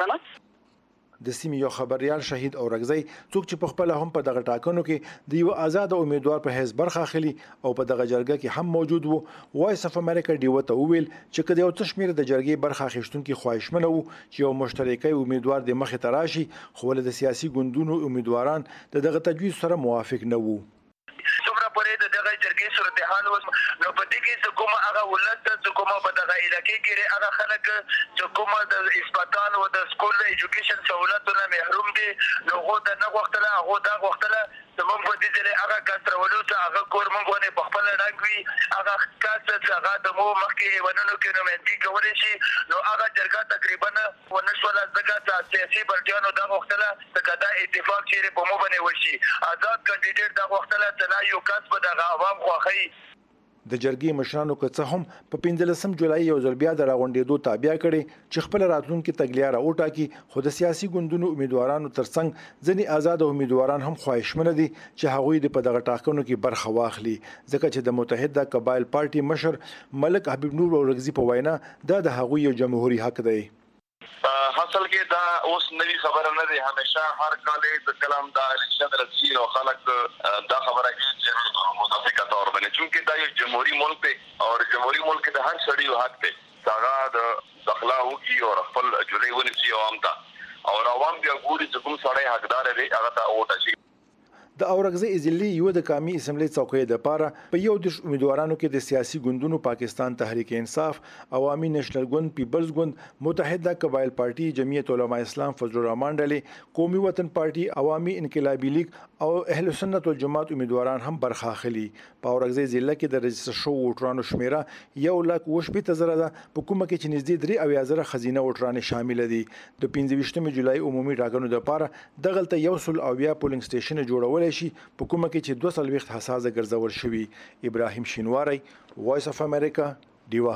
کنه د سیمې یو خبريال شهید اورکزۍ څوک چې په خپل هم په دغه ټاکنو کې د یو آزاد امیدوار په حیث برخه اخلي او په دغه جرګه کې هم موجود وو. وایس اف امریکا ډیوه ته وویل چې کله یو څه شمېر د جرګې برخه اخیستونکي خواهشمنه وو چې یو مشترکي امیدوار د مخې ته راشي، خو ول د سیاسي ګوندونو امیدواران د دغه تجویز سره موافق نه وو. څومره پرې د دغه جرګې صورتحال اوس نو په دې کې چې کومه هغه ولادت چې کومه په دغه علاقې کې هغه خلک چې کومه د اسپیټال او د سکول ایجوکیشن سہولتونو محروم دي نو هغه د نه وختله هغه دا وختله زموږ په دې ځای هغه کاسترولو چې هغه کور موږ باندې په خپل رنګ وي هغه کاست چې هغه د مو مخکې ونونو کې نوماندګي کولی شي نو هغه جرګه تقریبا ونشوله ځکه چې سیاسي پارټیانو دا وختله چې دا اتفاق چیرې په مو باندې وشي آزاد کاندیدټ دا وختله چې لا یو کس به دغه عوام خوښوي. د جرګې مشرانو که څه هم په پنځلسم جولای یو ځل بیا د راغونډېدو تابع کړي چې خپل راتلونکي تګلیه راوټاکي، خو د سیاسي ګوندونو امیدوارانو ترڅنګ ځینې آزاد امیدواران هم خواهشمنه دي چې هغوی د په دغه ټاکنو کې برخه واخلي، ځکه چې د متحده قبایل پارټي مشر ملک حبیب نور اورکزي په وینا دا د هغوی یو جمهوریت حق دی. حاصل کې دا اوس نوی خبره نه دی، همیشه هر کال د کلام دا الیکشن راځي او خلک دا خبره کوي چې متفقه تور باندې چونکه دا یو جمهوریت ملک دی او جمهوریت ملک د هر سړي یو حق دی هغه د داخلا وکي او خپل جولای ونیسي عوام ته او عوام بیا ګوري چې کوم سړی حقدار دی هغه ته ووټ شي. د اورکزۍ ضلع یو د قومي اسمبلی څوکۍ لپاره په یو دیرش امیدوارانو کې د سیاسي ګوندونو پاکستان تحریک انصاف، عوامي نېشنل ګوند، پیپلز ګوند، متحده قبایل پارټي، جمعیت علماء اسلام، فضل الرحمن ډلې، قومي وطن پارټي، عوامي انقلابي لیگ او اهل سنت والجماعت امیدواران هم برخه اخلي. په اورکزۍ ضلع کې د رجسټر شو ووټرانو شمیره یو لک اووه شپېته زره ده، په کومه کې چې نږدې درې اویا زره ښځینه ووټرانې شامله دي. د پنځه ویشتمې جولای عمومي ټاکنو لپاره دغلته یو سل اویا پولینګ سټیشن جوړولی شي، په کومه کې چې دوه څلوېښت حساسه ګرځول شوي. ابراهیم شینواری، وایس اف امریکا، ډیوه.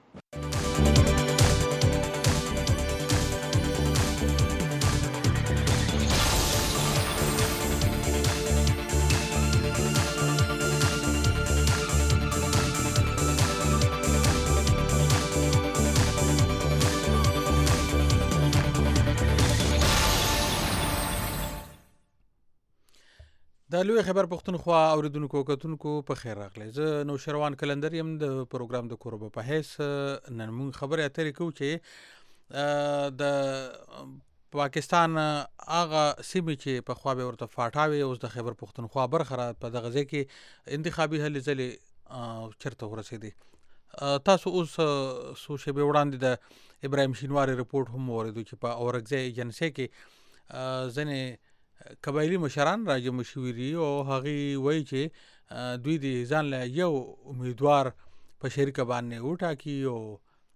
د لوی خبر پښتونخوا اوریدونکو کتونکو په خیر راغلی. زه نوشروان کلندر یم د پروګرام د کوربه په حیث نن موږ خبرې اترې کوو چې د پاکستان هغه سیمې چې پخوا به ورته فاټاوي اوس د خیبر پښتونخوا برخه را په دغه ځای کې انتخابي هلې ځلې چېرته ورسېدې. تاسو اوس څو شېبې وړاندې د ابراهیم شینواري رپورټ هم واورېدو چې په اورکزۍ ایجنسۍ کې ځینې قبایلي مشران راجمع شوي دي او هغوی وایي چې دوی د ځان له یو امیدوار په شریکه باندې وټاکي او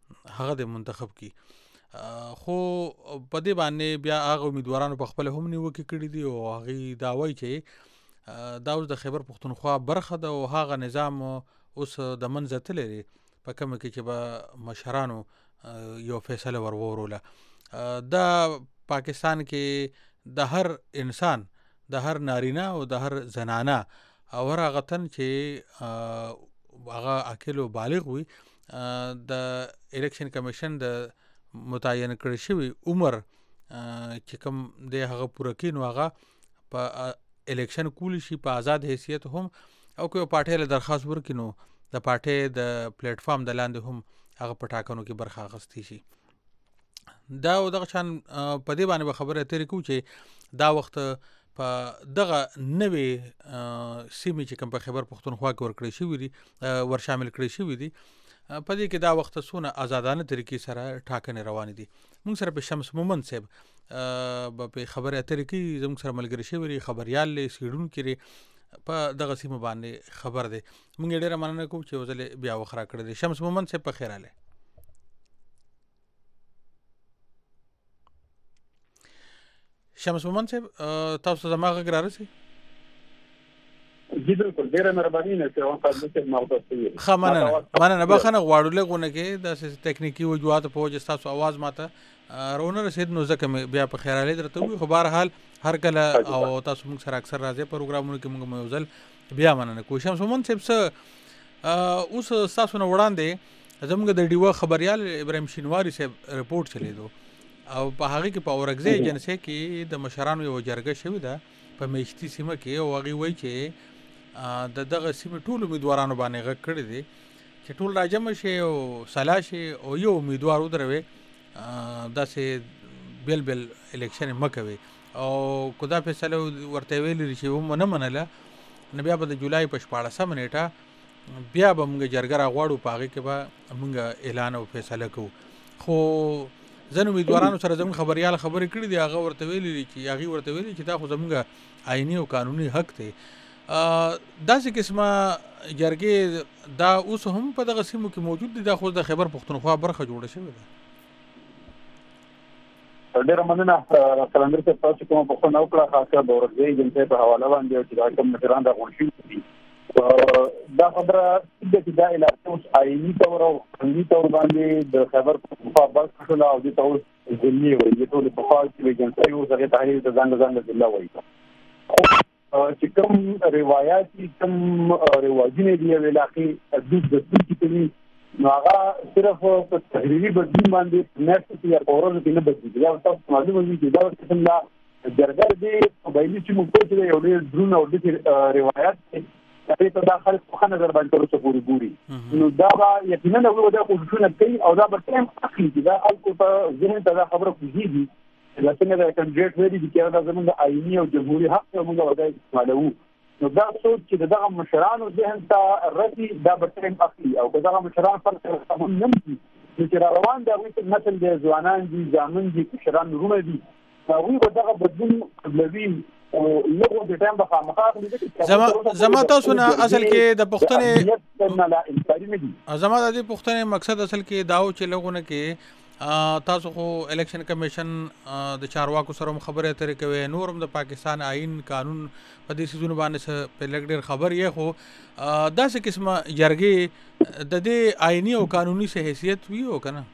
هغه د منتخب کی خو په دې باندې بیا هغه امیدوارانو په خپل هم نیوکه کړی دي او هغه دا وایي چې دا اوس د خیبر پښتونخوا برخه ده او هغه نظام اوس د منځ ته لري په کوم کې چې به مشرانو یو فیصله وروروله دا پاکستان کې د هر انسان د هر نارینه او د هر زنانه او هغه تن چې هغه عاقل او بالغ وي د الیکشن کمیشن د متعین کړی شوی عمر چې کوم د هغه پوره کین هغه په الیکشن کول شي په آزاد حیثیت هم او کوئی پارټي له درخواست ورکینو د پارټي د پلیټ فارم د لاندې هم هغه پټاکنو کې برخه اخیستی شي دا او دغه شان په دې باندې خبره ترې کو چې دا وخت په دغه نوې سیمې چې کوم په خیبر پښتونخوا کې ورکړی شوی دي ور شامل کړی شوی دي په دې کې دا وخت سونه آزادانه طریقې سره ټاکنې روان دي موږ سره په شمس مومند صاحب په خبره اترې کې زموږ سره ملګری شوی خبريال له سیډون کې په دغه سیمه باندې خبر دی موږ ډیره مننه کوو چې وزله بیا وخرا کړی دی شمس مومند صاحب په خیر اله شمس مومند صاحب تاسو زما غږ راځي جی بالکل ډیره مهرباني نه کوم تاسو ته ماوتاسي خمنه مننه بخنه غواړو لګونه کې د ټکنیکی وجوهات په وجه تاسو आवाज ماته رونه رسید نو ځکه بیا په خیر علي درته وي خو بهر حال هر کله او تاسو موږ سره اکثر راځي پروګرامونو کې موږ موزل بیا مننه کوشم سومن صاحب سره اوس تاسو نو وړاندې زموږ د ډیو خبريال ابراهيم شینواری صاحب رپورت چلی دو او په هغه کې په اورګزې ایجنسی کې د مشرانو یو جرګه شوې ده په میشتي سیمه کې او هغه وایي چې د دغه سیمه ټول امیدوارانو باندې غږ کړی دي چې ټول راجم شي او سلا شي او یو امیدوار ودروي داسې بل بل الیکشن مکوي او خدا فیصله ورته ویل چې و نه منله نو بیا به د جولای په شپاړسمه نیټه بیا به موږ جرګه راغواړو په هغې کې به موږ اعلان او فیصله کوو خو ځینو امیدوارانو سره زموږ خبریال خبرې کړي دي هغه ورته ویلي چې هغې ورته ویلي چې دا خو زموږ آئیني او قانوني حق دی داسې قسمه جرګې دا اوس هم په دغه سیمو کې موجود دي دا خو د خیبر پښتونخوا برخه جوړه شوې ده ډیره مننه کلندر ته تاسو کوم په خو نو کړه خاصه د ورځې جنته په حواله باندې چې دا کوم مشران دا غونډې دي دا خبره چې دا علاقه اوس آئینی تور او قانوني تور باندې د خیبر پښتونخوا برخه شوه او د تور ځینی وي د ټول په خاص کې جنته یو ځای تحریر د ځان ځان د الله وایي چې کوم روایتي کوم رواجونه دي علاقې د دې د کې نو هغه صرف په تحریری بدلون باندې نفس یا اورو کې نه بدلېږي دا تاسو معلومه وي چې دا څنګه لا جرګه دې قبایلی چې موږ کوی یو ډېر درون او د روایت چې په داخل په نظر باندې تر څو پورې ګوري نو دا یقینا نو دا کوششونه کوي او دا به ټیم اخلي چې دا خلکو ته ذهن ته دا خبره کوي لکه دا کنډیډ ویلي چې دا زموږ د آئینی او جمهوریت حق موږ وځي استعمالو نو دا سوچ چې دغه مشرانو ذهن ته رسي دا به ټیم اخلي او دغه مشران پر څه هم نه دي چې روان دا وي مثلا د ځوانان دي ځامن دي مشران رومه دي دا وی دغه بدلون قبلوي او لږه د ټیم په مخاطب زما زما تاسو نه اصل کې د پښتنې زما د پښتنې مقصد اصل کې داو چې لغونه کې تاسو خو الیکشن کمیشن د چارواکو سره خبرې اترې کوي نورم د پاکستان آئین قانون په دې سيزونو باندې په لګ ډېر خبر یې خو داسې قسمه جرګې د دې آئینی او قانوني سه حیثیت وی او کنه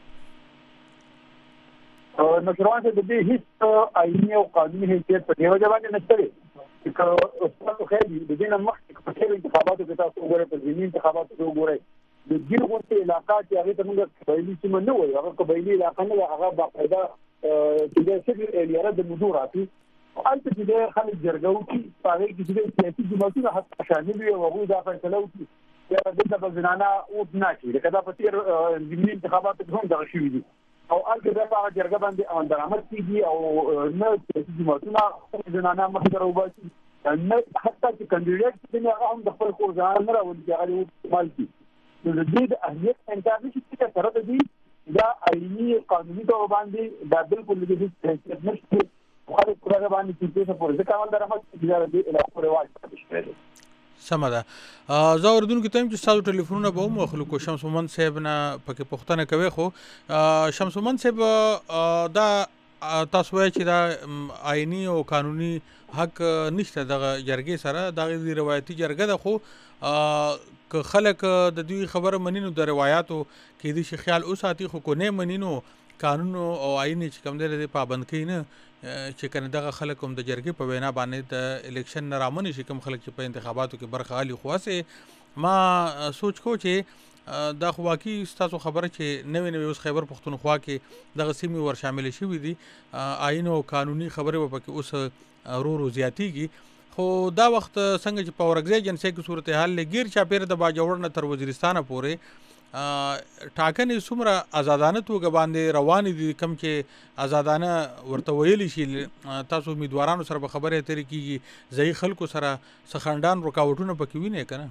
نو شروع ته د دې هیڅ آئینی او قانوني حیثیت په دیو ځواب نه ستړي چې اوس خو د دې نه مخکې په ټول انتخاباتو کې تاسو وګورئ په ځینې انتخاباتو کې وګورئ د ګیر غونډې علاقې چې هغه ته موږ قبایلی سیمه نه وایو هغه قبایلی علاقه نه هغه باقاعده چې د سیګر الیاره د مدوراتي انت چې د خلک جرګو کې پاره کې چې د سیاسي جماعتونو حق شامل وي او هغه دا فیصله وکړي چې د بزنانه او نه کې دا په تیر ځینې انتخاباتو کې هم دا شوي دي او الګ دا په جرګه باندې درآمد کیږي او نه سیاسي جماعتونه بزنانه مخ دروباسي نه حتی چې کاندیدټ چې هغه هم د خپل خورځان نه راوړي چې هغه استعمال کړي نو د دې د اهمیت انکار نشي چې سره د دې دا آئینی قانوني تور باندې دا بالکل د هیڅ حیثیت نشته خو خلک پرې باندې چې څه پورې ځکه ول درمه چې دا د علاقې رواج پاتې شوی سمه ده. زه اردوونکو ته یم چې ستاسو ټلیفونونه به وموخلو کو شمس مومند صاحب نه پکې پوښتنه کوي. خو شمس مومند صاحب دا تاسو وایئ چې دا آئیني او قانوني حق نشته دغه جرګې سره، دغه د روایتي جرګه ده. خو که خلک د دوی خبره مني نو د روایاتو کېدای شي خیال وساتي، خو کو نه مني نو قانون او آئین چې کوم دی د پابند کوي نه چې کنه دغه خلک هم د جرګې په وینا باندې د الیکشن نه رامنې شي. کوم خلک چې په انتخاباتو کې برخه اخلي، خو هسې ما سوچ کو چې دا خو واقعي ستاسو خبره چې نوې نوې اوس خیبر پښتونخوا کې دغه سیمې ور شاملې شوي دي، آئین او قانوني خبرې به پکې اوس ورو ورو زیاتېږي. خو دا وخت څنګه چې په اورکزۍ جنسۍ کې صورتحال له ګیر چاپېره د باجوړ نه تر وزیرستانه پورې ټاکنې څومره ازادانه توګه باندې روانې دي، کوم چې ازادانه ورته ویلی شي. تاسو امیدوارانو سره به خبرې اترې کېږي، ځایي خلکو سره څه خنډان رکاوټونه پکې وینئ که نه؟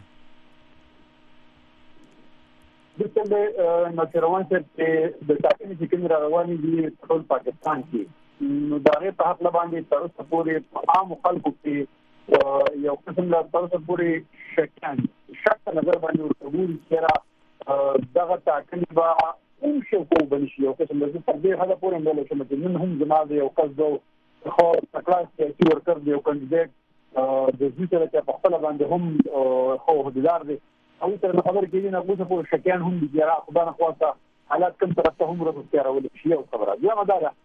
بالکل ناصر روان صاحب چې د ټاکنې چې کومې را روانې دي ټول پاکستان کې، نو د هغې په هکله باندې تر اوسه پورې په عامو خلکو کې یو قسم له تر اوسه پورې شکیان شک په نظر باندې ورته ګوري چې دغه ټاکنې به کوم شی کو بل شي. یو قسم د تر دې حده پورې ویلی شم چې نن هم زما د یو کس د خو تکړه سیاسي ورکر د یو کاندیدیټ د دوی سره چې په خپله باندې هم خو عهدیدار دی، هغوی سره خبرې کوي نه اوسه پورې شکیان هم دي چې خدای نخواسته حالات کوم طرف ته هم رسوسیارولی شي. یو خبره دویمه دا ده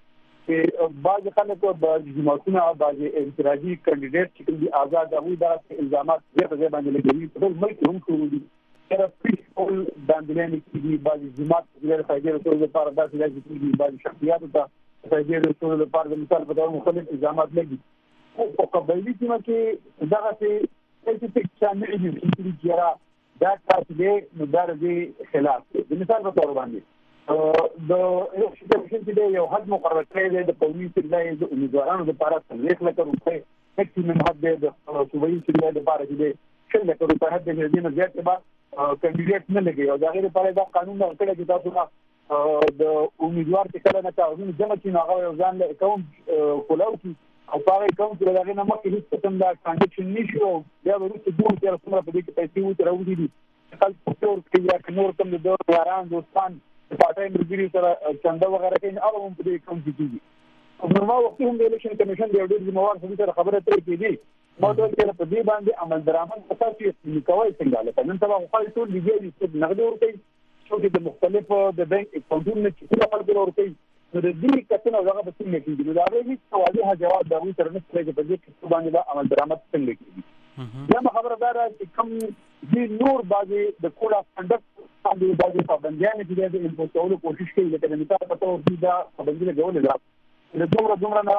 چې بعضې خلک بعضې جماعتونه بعضې انفرادي کاندیدیټ چې کوم دي آزاد، هغوی دغسې الزامات ځای په ځای باندې لګوي، په ټول ملک هم شروع دي. سره پیسفول داندلانې کېږي، بعضې جماعت د فایدې رسولو لپاره داسې داسې کېږي، بعضې شخصیاتو ته د فایدې رسولو لپاره د مثال په ډول مختلف الزامات لګي. خو په قبایلي سیمه کې دغسې سپیسیفیک شامل دي چې یاره دا کار چې دی نو دا د دې خلاف دی. د مثال په طور باندې د الیکشن کمیشن چې دی یو حد مقرر کړی دی د قومي سرلای د امیدوارانو لپاره څلوېښت لکه روپۍ میکسیمم حد دی، د صوبایي سرلای لپاره چې دی شل لکه روپۍ حد دی، د دې نه زیات به کاندیدیټ نه لګي. او د هغې لپاره دا قانون لغوه کړی چې تاسو د امیدوار چې کله نه کاغذونه جمع کړي نو هغه یو ځان له اکاونټ کولاو کړي او په هغه اکاونټ کې د هغې نه مخکې هېڅ قسم دا ټرانزیکشن نه شي، او بیا به وروسته ګورو چې څومره په دې کې پیسې ورته راوځي دي چې خلک پیسې ورکوي یا که نور کوم د ده یاران دوستان د پارټۍ ملګري سره چنده وغیره کوي نو هغه هم په دې اکاونټ کې کېږي. نورما وختي هم د الیکشن کمیشن د یو ډېر ذمهوار سړي سره خبره اترې کېدي، ما ته ویل چې په دې باندې عمل درآمد په تاسو یې کوئ څنګه لکه نن سبا خو خلک ټول لګیا دي چې نغدي ورکوي، څوک د مختلفو د بینک اکاونټونو نه چې ټول خلکو له ورکوي، نو د دې کتنه هغه به څنګه کېږي؟ نو د هغې هېڅ واضحه جواب د هغوی سره نشته چې په دې کیسو باندې به عمل درآمد څنګه کېږي. دویمه خبره دا ده چې کوم دې نور بعضې د کوډ اف کنډکټ باندې بعضې پابندیانې چې دی د امپوز کولو کوشش کوي، لکه د مثال په طور دوی دا پابندي لګولې ده د دومره دومره نه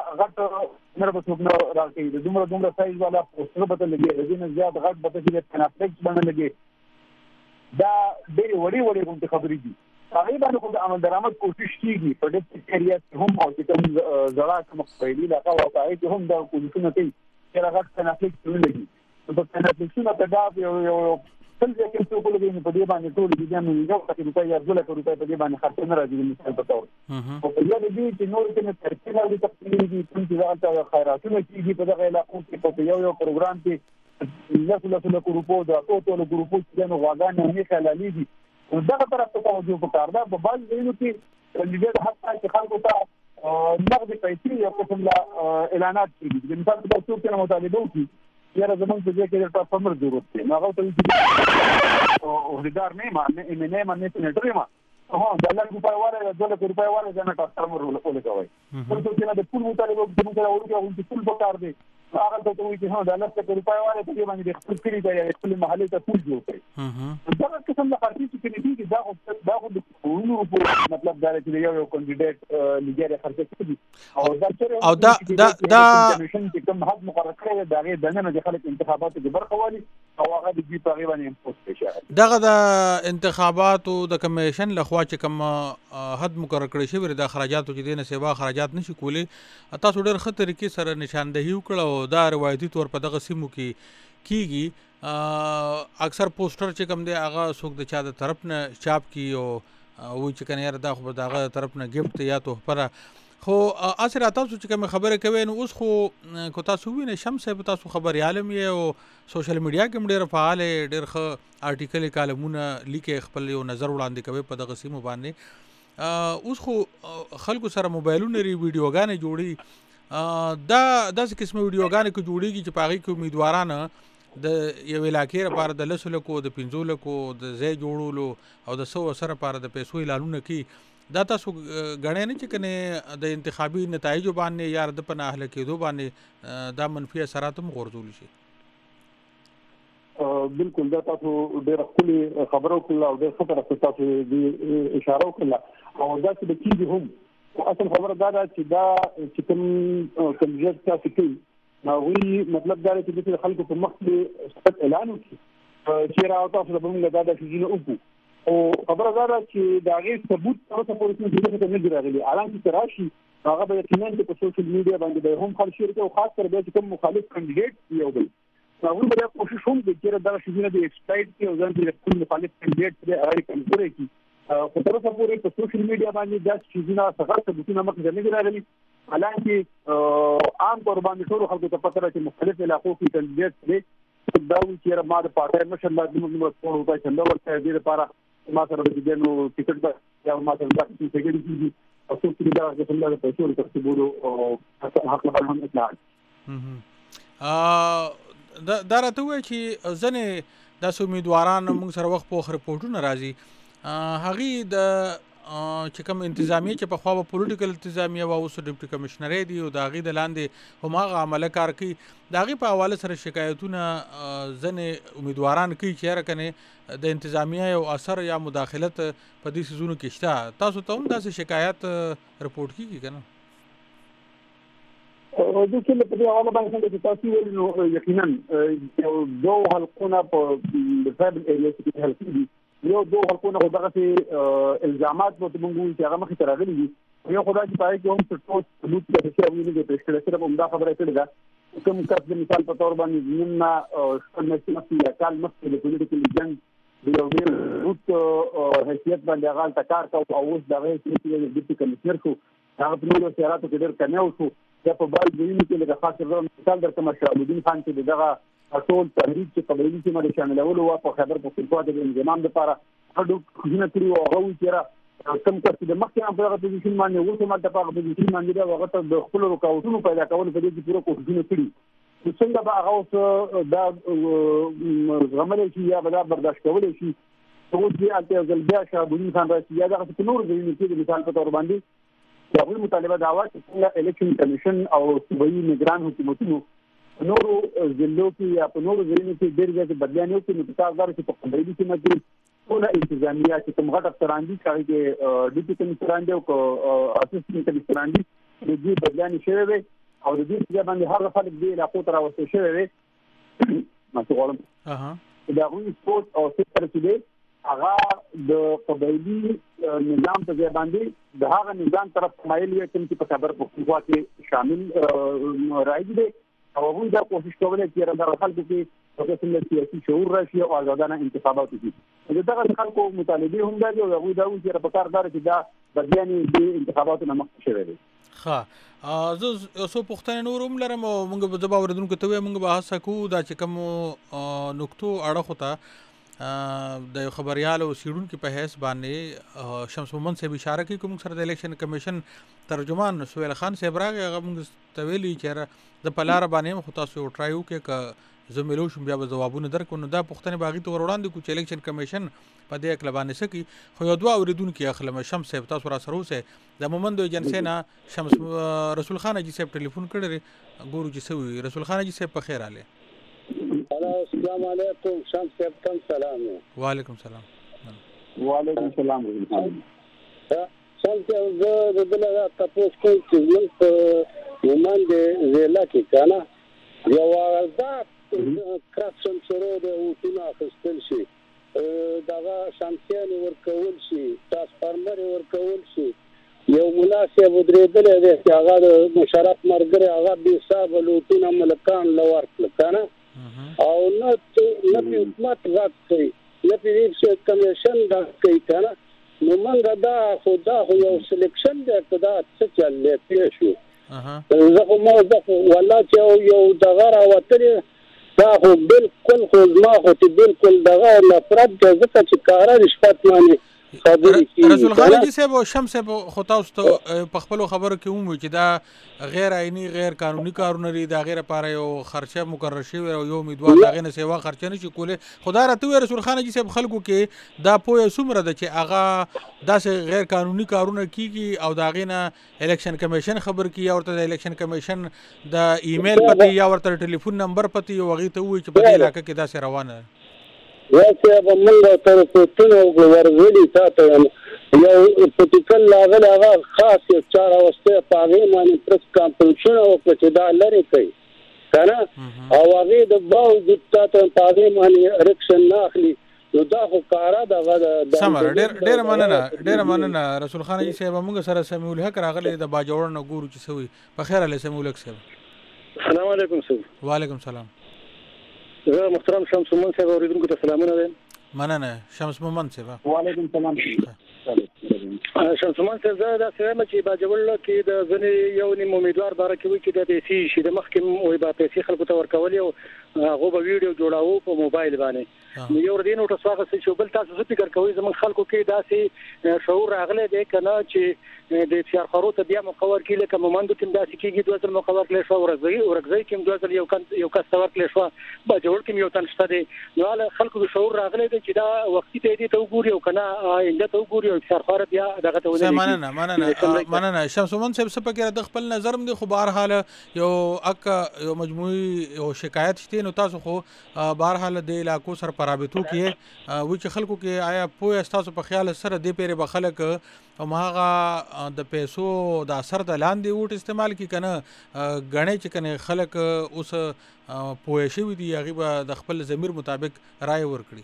غټ نه به څوک نه راکوي، د دومره دومره سایز والا پوسټر به ته لګي، د دې نه زیات غټ به ته چې د پینافلیکس باندې لګي. دا ډېرې وړې وړې غوندې خبرې دي. هغې باندې خو د عمل درآمد کوشش کېږي په ډسټرکټ ایریا کې هم، او چې کوم زړه کومه قبایلي علاقه وه په هغې کې هم دغه کوششونه کوي چې هغه غټ پینافلیکس ونه لګي. نو په پینافلیکسونه ته دا یو یو تل ځای کې څوک ولګوي نو په دې باندې ټول جدیانو یو لکه روپۍ یا دوه لکه روپۍ په دې باندې خرڅ نه راځي د مثال په طور. خو په یاد دي چې نور کې نه ترکیب او تقسیمېږي، کوم چې دغلته خیراتونه کېږي په دغه علاقو کې په یو یو پروګرام کې لسو لسو لکو روپو د اتو اتو لکو روپو چې دی نو غواګانې همې خیالالېږي. نو دغه طرف ته توجه پکار ده. په بعض ځایونو کې کاندیدیټ حتی چې خلکو ته نغدې پیسې یو قسم له اعلانات کېږي، د مثال په طور څوک چې مطالبه وکړي یاره زمونږ په ځای کې د ټرانسفارمر ضرورت دی، نو هغه ورته وایي چې عهدیدار نه یم، ایم این ایم نه سینیټر یم، ها د لک روپۍ والی د دوه لکو روپۍ والی ځان ټرانسفارمر ولګوئ. بل څوک چې نه د پول مطالبه وکړي زموږ سره وروکړي هغوی چې پول پکار دی، هغه ته ورته وایي چې ها د لس لکو روپۍ والی په دې باندې د خپل کلي ته یا خپلې محلې ته پول جوړ کړئ. دغه قسم د خرڅې چې کومې کېږي دا خو دا خو د کورونو روپو مطلب دا دی چې د یو یو کاندیدیټ لګیا دی خرڅې کړي او دا دا کمیشن چې کوم حد مقرر کړی دی د هغې دننه د خلک انتخاباتو کې برخه والي او هغه د دوی په هغې باندې امپوز کوي. دغه د انتخاباتو د کمیشن لخوا چې کوم حد مقرر کړی شوی دی د خراجاتو چې دی نه سیوا خراجات نشي کولی، تاسو ډېر ښه طریقې سره نشاندهي وکړه او دا روایتي طور په دغه سیمو کې کېږي. اکثر پوسټر چې کوم دی هغه څوک د چا د طرف نه چاپ کړي او وایي چې کنه یاره دا خو به د هغه طرف نه ګفټ یا تحفه خو اثر تاسو چې کوم خبره کوي نو اوس خو کو تاسو وینئ شمس صاحب تاسو خبري عالم یې او سوشل میډیا کې ډېر فعال ډېر ښه آرټیکل کالمونه لیکي خپل یو نظر وړاندې کوي په دغه سیمو باندې اوس خو خلکو سره موبایلونه لري ویډیوګانې جوړي دا داسې قسمه ویډیوګانې کې جوړیږي چې په هغې کې امیدوارانه د یو علاقې لپاره د لسو لکو د پنځو لکو د ځای جوړولو او د سو سره لپاره د پیسو اعلانونه کوي دا تاسو غړې نه چې کنه د انتخابي نتایجو باندې یا د پناه اهل کېدو باندې دا منفي اثرات هم غورځول شي بالکل دا تاسو ډېر خپل خبرو کول او ډېر خطر تاسو د اشاره وکړه او دا چې د کیږي هم اصل خبره دا ده چې دا چې کوم کمجت تاسو کوي نو وی مطلب دا چې د خلکو په مخ کې سپک اعلان وکړي چې راو تاسو د موږ دا د شجینه وکړو او خبره دا ده چې دا غي ثبوت تاسو پورې څه نه راغلي اعلان چې راشي هغه به یقینا په سوشل میډیا باندې به هم خلک شریک او خاص کر به کوم مخالف کاندیدټ یو بل نو به کوشش هم کوي چې دا شجینه د ایکسپلایټ کې او ځان د خپل مخالف کاندیدټ سره اړیکه کنټرول کړي په تر اوسه پورې په سوشل میډیا باندې دا شجینه څنګه ثبوتونه مخ نه راغلي حالانکه عام طور باندې ټول خلکو ته پته راځي مختلف علاقو کې کاندیدټ دي دا چې ما د پارټي مشر الله د موږ په وګړو کې څنګه ورته دې لپاره ما سره د دې ټیکټ به یا ما سره د ټیکټ کېږي او څو چې دا د څنګه په ټول ترتیبونو او حق له هم اطلاع ا دا راته وایي چې ځنه د امیدواران موږ سره وخت په رپورټونه راځي هغه د چې کوم انتظامیه چې په خوا په پولیټیکل انتظامیه او اوس ډیپټي کمشنر دی او د هغې د لاندې هماغه عمله کار کوي د هغې په حواله سره شکایتونه ځنې امیدواران کوي چې یاره کنې د انتظامیه یو اثر یا مداخلت په دې څیزونو کې شته تاسو ته هم داسې شکایت رپورټ کیږي که نه د څه په دې حواله باندې چې تاسو ویل نو یقینا یو دوه حلقونه په ټرایبل ایریا کې حل کیږي یو دوه حلقونه خو دغه الزامات په موږ چې هغه مخې ته راغلي دي یو خدای چې پای کې هم څه ثبوت کې چې ویلي دي په شکل سره هم دا خبره کړې ده کوم کس د مثال په تور باندې نن خپل مسئله یا کال مخکې د پولیټیکل جنگ د یو ډېر روت حیثیت باندې هغه تکار کوي او اوس دغه چې د ډیپټي کمشنر شو هغه په نورو سیاراتو کې ډېر کمی وشو یا په بل ځایونو کې لکه خاص ډول مثال درته مشالودین خان چې دغه ټول تحریک چې قبایلي سیمه د شاملولو او په خبر پښتونخوا د انضمام لپاره هډو خونه کړی او هغه چې کم کس د مخکې هم په هغه پوزیشن باندې وو چې ماته په هغه پوزیشن باندې هغه ته د خپل رکاوټونو پیدا کول په دې کې پوره کوښښونه کړي څنګه به هغه دا غمل شي یا به برداشت کول شي څو چې الته ځلبیا شابونی خان راشي یا دغه څه نور ځینې چې مثال په تور باندې هغه مطالبه دعوا چې څنګه الیکشن کمیشن او صوبایي نگران حکومتونو نورو ضلعو کې یا په نورو ځایونو کې ډېر ځای بدلیانې وکړي نو په هغه کې په قبایلي سیمه کې ټوله انتظامیه چې کوم غټ افسران دي هغه کې ډیپټي کمشنران دي او اسسټنټ کمشنران دي د دې بدلیانې شوې وي او د دې ځای باندې هغه خلک دې علاقو ته راوستل شوي وي ماسو غواړم د هغوی سپورټ او سیکټر چې دی هغه د قبایلي نظام په ځای باندې د هغه نظام طرف مایل وي کوم چې په خبر پښتونخوا کې شامل راځي دي او موږ دا کوشش کوو چې د خلکو کې په څنګه سیاسي شعور راشي او آزادانه انتخابات وشي دغه خلکو مطالبه هم دي او هغه دا و چې په کار دار چې دا بدیانې د انتخاباتو نه مخکې شوی دي ښه زه څو پوښتنې نور هم لرم او موږ به زه به اورېدونکو ته ووایم موږ به هڅه کوو دا چې کومو نکتو اړخو ته د یو خبریال او څېړونکي په حیث باندې شمس مومند صاحب اشاره کوي کوم سره د الیکشن کمیشن ترجمان سهیل خان صاحب راغی هغه موږ ته ویلي چې د په لاره باندې خو تاسو یو ټرای وکړئ که زه میلو شم بیا به ځوابونه درکړو نو دا پوښتنې به هغې ته ور وړاندې کړو چې الیکشن کمیشن په دې هکله باندې څه کوي خو یو دوه اورېدونکي اخلم شمس صاحب تاسو را سره اوسئ د مومند ایجنسۍ نه شمس رسول خان حاجي صاحب ټلیفون کړی دی ګورو چې څه وایي رسول خان حاجي صاحب په خیر راغلی السلام علیکم شمس صاحب تم سلام وعلیکم سلام وعلیکم السلام شمس صاحب زه د دې نه تاسو کوم چې موږ په مومند ضلع کې کنه یو آزاد کرپشن شروع دی او څنګه اخیستل شي دغه شانتیان ورکول شي ترانسفارمر ورکول شي یو مناسب ودرېدل دی چې هغه د مشرف مرګره هغه به حساب لوټونه ملکان لور کنه او نه نه حکومت غږ کوي نه پیریکس کمیشن دا کوي کنه نو موږ منګه دا خو دا خو یو سلیکشن دی کدا څه چل لې شو زه خو ما زه والله چې یو دغه راوتلې دا خو بالکل خو ما خو ته بالکل دغه نفرت د ځکه چې کارا رشوت مانی رسول خان جی صاحب او شمس صاحب خو تاسو ته په خپل خبرو کې ومو چې دا غیر عیني غیر قانوني کارونه لري دا غیر لپاره یو خرچه مقرر شوی او یو امیدوار دا غینه سیوا خرچه نشي کوله خدای راته رسول خان جی صاحب خلکو کې دا پوهه سمره ده چې هغه داسې غیر قانوني کارونه کیږي او دا غینه الیکشن کمیشن خبر کی یا ورته الیکشن کمیشن د ایمیل پتی یا ورته ټلیفون نمبر پتی او غي ته وایي چې په علاقه کې داسې روانه واسه به موږ تر پښتنو ورغلي تاسو یو پټیکل لاغل هغه خاص یو چار اوسته پاغه باندې پرس کانفرنسونه او چې دا لري کوي کنه او هغه د باوجود تاسو پاغه باندې اریکشن نه اخلي نو دا خو کارا دغه سمره ډېر ډېر مننه ډېر مننه رسول خان جی صاحب موږ سره سمول حق راغلي د باجوړ نه ګورو چې سوي په خیر له سمول حق صاحب السلام علیکم صاحب وعلیکم السلام زه محترم شمس مومن صاحب اوریدونکو ته سلامونه وایم مننه شمس مومن صاحب وعلیکم السلام شمس مومن صاحب زه دا سم چې باجوړ کې د ځنې یو نیم امیدوار بار کې وي چې د پیسې شي د مخکې وي با پیسې خلکو ته ورکول او هغه به ویډیو جوړاو په موبایل باندې نو یو ردین او تاسو هغه څه بل تاسو څه فکر کوئ زمون خلکو کې داسې شعور راغلی دی کنه چې د سیار خرو ته بیا مقور کې لکه مومندو تم داسې کېږي دوه ځل مقور کړي شو ورغزي ورغزي کې دوه ځل یو کس یو کس تور کړي شو با جوړ کې یو تن شته دی نو له خلکو د شعور راغلی دی چې دا وختي ته دي ته وګوري او کنه انده ته وګوري او سیار خرو بیا دغه ته ولې مننه مننه مننه شمس مومن صاحب څه پکې د خپل نظر مې خو بهر حال یو اک یو مجموعي یو شکایت شته نو تاسو خو بهر حال د علاقو سره پرابطو کې و چې خلکو کې آیا پوهه تاسو په خیال سره د پیره بخلک او ماغه د پیسو د اثر د لاندې وټ استعمال کی کنه غنې چې کنه خلک اوس پوهه شوی دی هغه به د خپل ضمیر مطابق رائے ورکړي